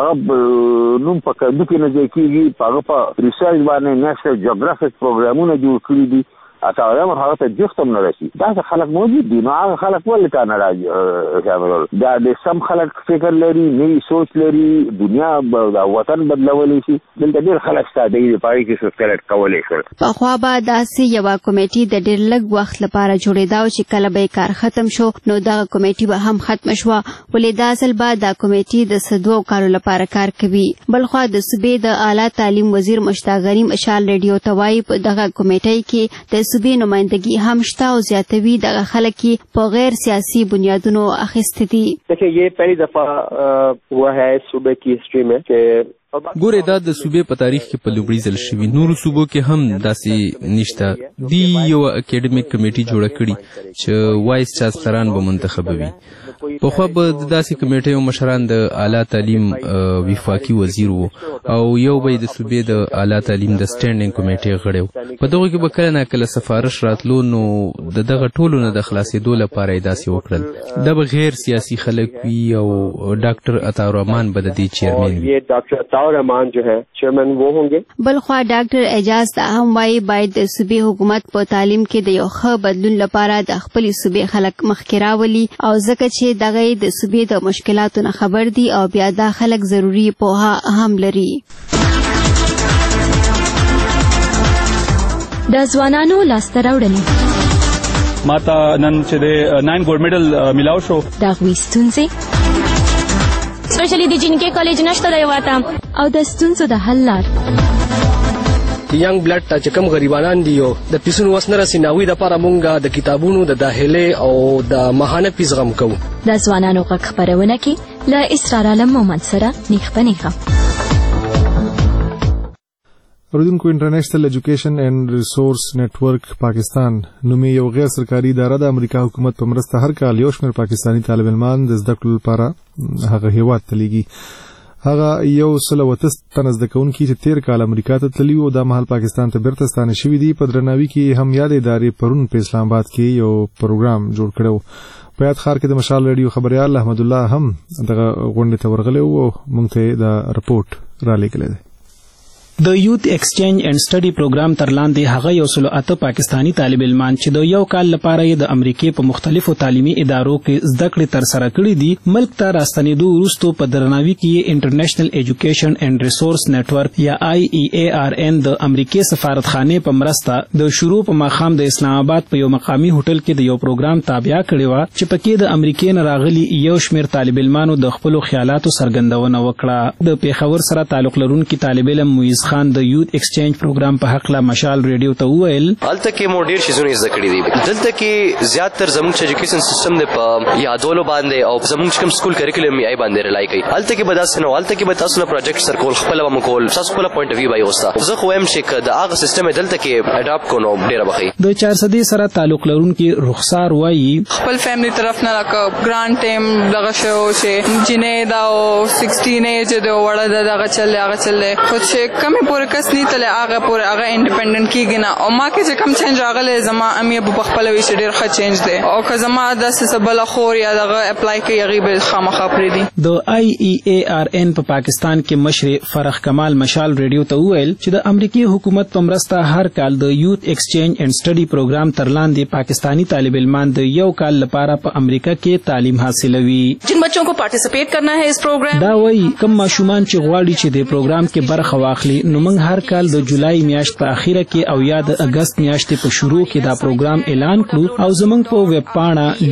[SPEAKER 18] هغه نوم په کډو کې نه ځای کېږي. هغه په ریسرچ باندې نېشنل جیوګرافیک پروګرامونه جوړ کړي دي. عطا الرحمن هغه ته جفتم نه رسي. دا خلک موجود دي نو هغه خلک ولې تا نه راځي شامل. دا د سم خلک فکر لري، نوی سوچ لري، دنیا د وطن بدلولی شي. دلته ډېر خلک شته دی په پای کې سکرټ کولی شي.
[SPEAKER 10] پخوا به داسې یوه کمیټې د ډېر لږ وخت لپاره جوړېده او چې کله به کار ختم شو نو دغه کمیټې به هم ختمه شوه. ولې دا اصل به دا کمیټې د څه 2 کالو لپاره کار کوي. بلخوا د صوبې د اعلی تعلیم وزیر مشتاق غنی مشال ریډیو ته وایي په دغه کمیټې کې د صوبې نمائندګي هم شته او زیاتوي دغه خلک په غیر سیاسي بنیادونو اخیستي دي.
[SPEAKER 21] देखिए ये पहली दफा हुआ है सूबे की हिस्ट्री में कि
[SPEAKER 22] ګوره دا د صوبې په تاریخ کې په لومړي ځل شوي. نورو صوبو کې هم داسې نشته. دی یو اکیډمیک کمیټي جوړه کړي چې وایس چانسلران به منتخبوي. پخوا به داسې کمیټې مشران د اعلی تعلیم وفاقي وزیر وو او یو به د صوبې د اعلی تعلیم د سټینډینګ کمیټې غړی وو. په دغه کې به کله نه کله سفارش راتلو نو دغه ټولو نه د خلاصېدو لپاره یې داسې وکړل. دا به غیر سیاسي خلک وي او ډاکټر عطا الرحمن به د دې چیرمن وي.
[SPEAKER 21] رحمان جو ہے چیئرمن وہ ہوں گے.
[SPEAKER 10] بلخوا ډاکټر اعجاز هم وايي باید د صوبې حکومت په تعلیم کې د یو ښه بدلون لپاره د خپل صوبې خلک مخکې راولي او ځکه چې دغه د صوبې د مشکلاتو نه خبر دي او بیا دا خلک ضروري پوهه هم لري.
[SPEAKER 3] د ځوانانو لاسته راوړنې
[SPEAKER 8] ماته نن چې د 9 ګولډ میډل میلاو شو.
[SPEAKER 3] د هغوی ستونزې
[SPEAKER 17] स्पेशली د جنکې کالج نشته دی واته
[SPEAKER 3] او د ستونزو د حل لار.
[SPEAKER 23] ینګ بلډ ته چې کوم غریبانان دي او د پیسونو وس نه رسي ناوی د لپاره مونږ د کتابونو د داخله او د ماهانه فیس غم کوو.
[SPEAKER 3] د ځوانانو غږ خپرونه کې له اسرار عالم مومند سره نیخ په نیخه.
[SPEAKER 1] اوریدونکو انټرنیشنل ایجوکیشن اینڈ ریسورس نیټورک پاکستان نومي یو غیر سرکاري اداره د امریکا حکومت په مرسته هر کال یو شمېر پاکستاني طالب علمان د زده کړو لپاره هغه هیواد ته لیږي. هغه 130 تنه زده کوونکي چې تیر کال امریکا ته تللي وو دا مهال پاکستان ته بیرته ستانه شوي دي. په درناوي کې هم یاد ادارې پرون په اسلام آباد کې یو پروګرام جوړ کړو. په یاد ښار کې د مشال ریډیو خبريال احمد الله هم دغه غونډې ته ورغلی او موږ ته دا رپورټ را لېږلی دی.
[SPEAKER 4] د یوت ایکسچینج اینڈ سټډي پروګرام تر لاندې هغه 108 پاکستانی طالب علمان چې د یو کال لپاره د امریکای په مختلفو تعلیمي ادارو کې زده کړې تر سره کړې دي ملک ته راستنېدو وروسته په درناوي کې انټرنیشنل ایجوکیشن اینڈ ریسورس نیټورک یا IEARN د امریکای سفارتخانه په مرسته د شروع په ماښام د اسلام آباد په یو مقامی هوټل کې د یو پروګرام تابع کړی و چې پکې د امریکای نه راغلي یو شمېر طالب علمانو د خپل خیالاتو څرګندونه وکړه. د پیښور سره تعلق لرونکي طالب علم مویز خان د یوت ایکسچینج پروګرام په حق لا مشال ریډیو ته وویل
[SPEAKER 2] الته کې مو ډیر شیزونه زده کړې دي. دلته کې زیاتره زموږ ایجوکیشن سیستم د په یادولو باندې او زموږ کوم سکول کریکولم یې باندې رلای کوي. الته کې به تاسو نو الته کې به تاسو نو پروجیکټ سر کول خپل به مکول تاسو خپل پوینټ اف ویو به یوستا زه خو هم چې د هغه سیستم دلته کې اډاپټ کونو ډیر بخي.
[SPEAKER 4] د 400 سره تعلق لرونکي رخسار وایي
[SPEAKER 5] خپل فیملی طرف نه لکه ګرانټ ټیم دغه شو چې جنې دا 16 ایج د وړه دغه چلې خو چې کمې پورې کس نه تل هغه پورې هغه انډیپندنٹ کیږي نه او ما کې چې کم چینج راغله زما امي په خپل وی ډیر ښه چینج دی او که زما د سبل خور یا دغه اپلای کوي غیب خامخا پرې دي.
[SPEAKER 4] د IEARN په پاکستان کې مشر فرخ کمال مشال ریډیو ته وویل چې د امریکای حکومت په مرسته هر کال د یوت ایکسچینج اینڈ سټډي پروګرام تر لاندې پاکستانی طالب علمان د یو کال لپاره په امریکا کې تعلیم حاصلوي.
[SPEAKER 5] جن بچوں کو پارټیسپیټ کرنا ہے اس پروګرام
[SPEAKER 4] دا وایي کم ماشومان چې غواړي چې د پروګرام کې برخه واخلي نو موږ هر کال د جولای میاشت په اخیره کې او یا د اگست میاشتې په شروع کې دا پروګرام اعلان کړو او زموږ په ویب پاڼه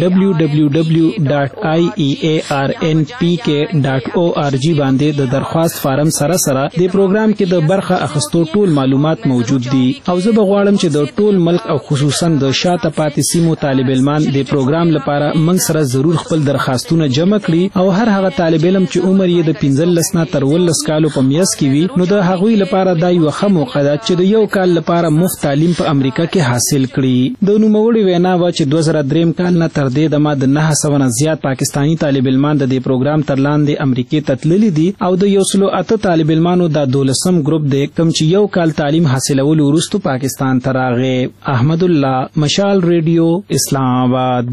[SPEAKER 4] www.IEARNPK.org باندې د درخواست فارم سره د پروګرام کې د برخه اخستو ټول معلومات موجود دي او زه به غواړم چې د ټول ملک او خصوصا د شاته پاتې سیمو طالب علمان د پروګرام لپاره موږ سره ضرور خپل درخواستونه جمع کړي او هر هغه طالب علم چې عمر یې د 15 نه تر 19 کالو په میاس کې وي نو د هغوی لپاره دا یو ښه موقع ده چې د یو کال لپاره مفت تعلیم په امریکا کې حاصل کړي. د نوموړي وینا و چې 2003 کال نه تر دې دمه د 900 نه زیات پاکستانی طالب علمان د دې پروګرام تر لاندې امریکای ته تللي دي او د 108 طالب علمانو د 12م ګروپ دی کوم چې یو کال تعلیم حاصلول وروسته پاکستان ته راغی. احمد الله مشال ریډیو اسلام آباد.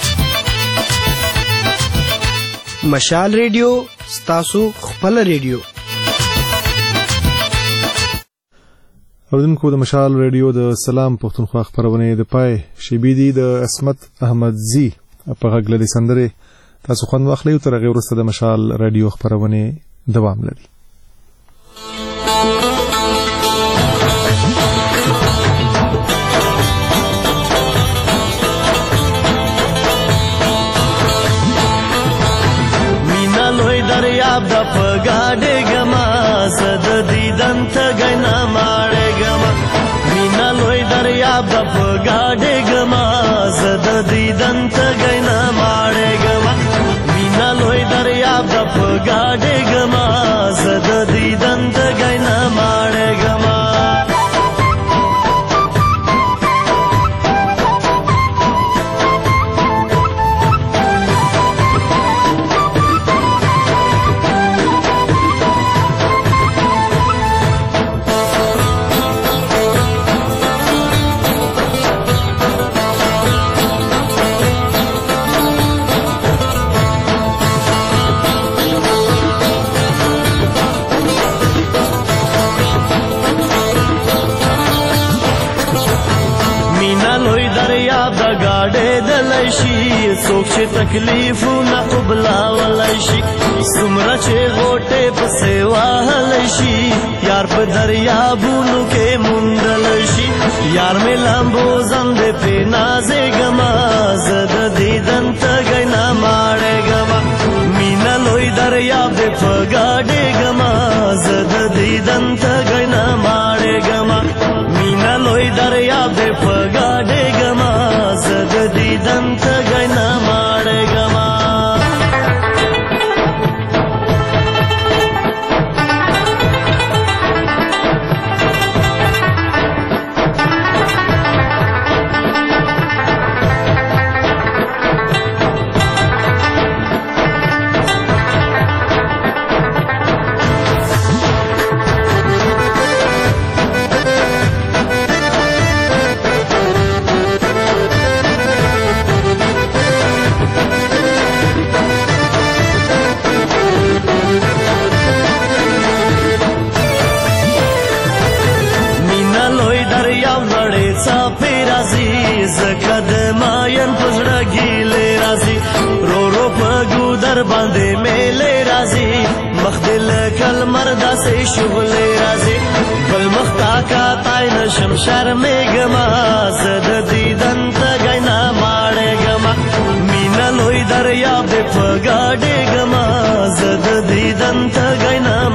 [SPEAKER 9] مشال ریډیو ستاسو خپل ریډیو.
[SPEAKER 1] اوردونکو د مشال ریډیو د سلام پښتونخوا خبرونه د پای شیبې دي د اسمت احمدزي په غږ لري سندره تاسو خوند واخلئ تر هغه وروسته د مشال ریډیو خبرونه دوام لري.
[SPEAKER 12] مینا لوی دریاب د پګاډه ګما زد دیدن ته غنا ماړه ګما مینا لوی دریاب د پګاډه ګما زد دیدن ته غنا ماړه ګما مینا لوی دریاب د پګاډه ګما زد دیدن ته غنا ماړه ګما څوک چې تکلیفونه قبلا ولای شي څومره چې غوټې پسې وهلی شي یار په دریابونو کې موندلی شي یار مې لامبو زندې پرې نازېږمه زه د دیدن تږی نه ماړېږمه مینه لوی دریاب دې په ګاډېږمه زه د دیدن تږی نه ماړېږمه مینه لوی دریاب دې په ګاډېږمه زه د دیدن تږی نه ماړېږمه لکل مردا سے شغلې راځي بل مختا کا تای نشم شرمېږما زه د دیدن تږی نه ماړېږما مینه لوی دریاب په ګاډېږما زه د دیدن تږی نه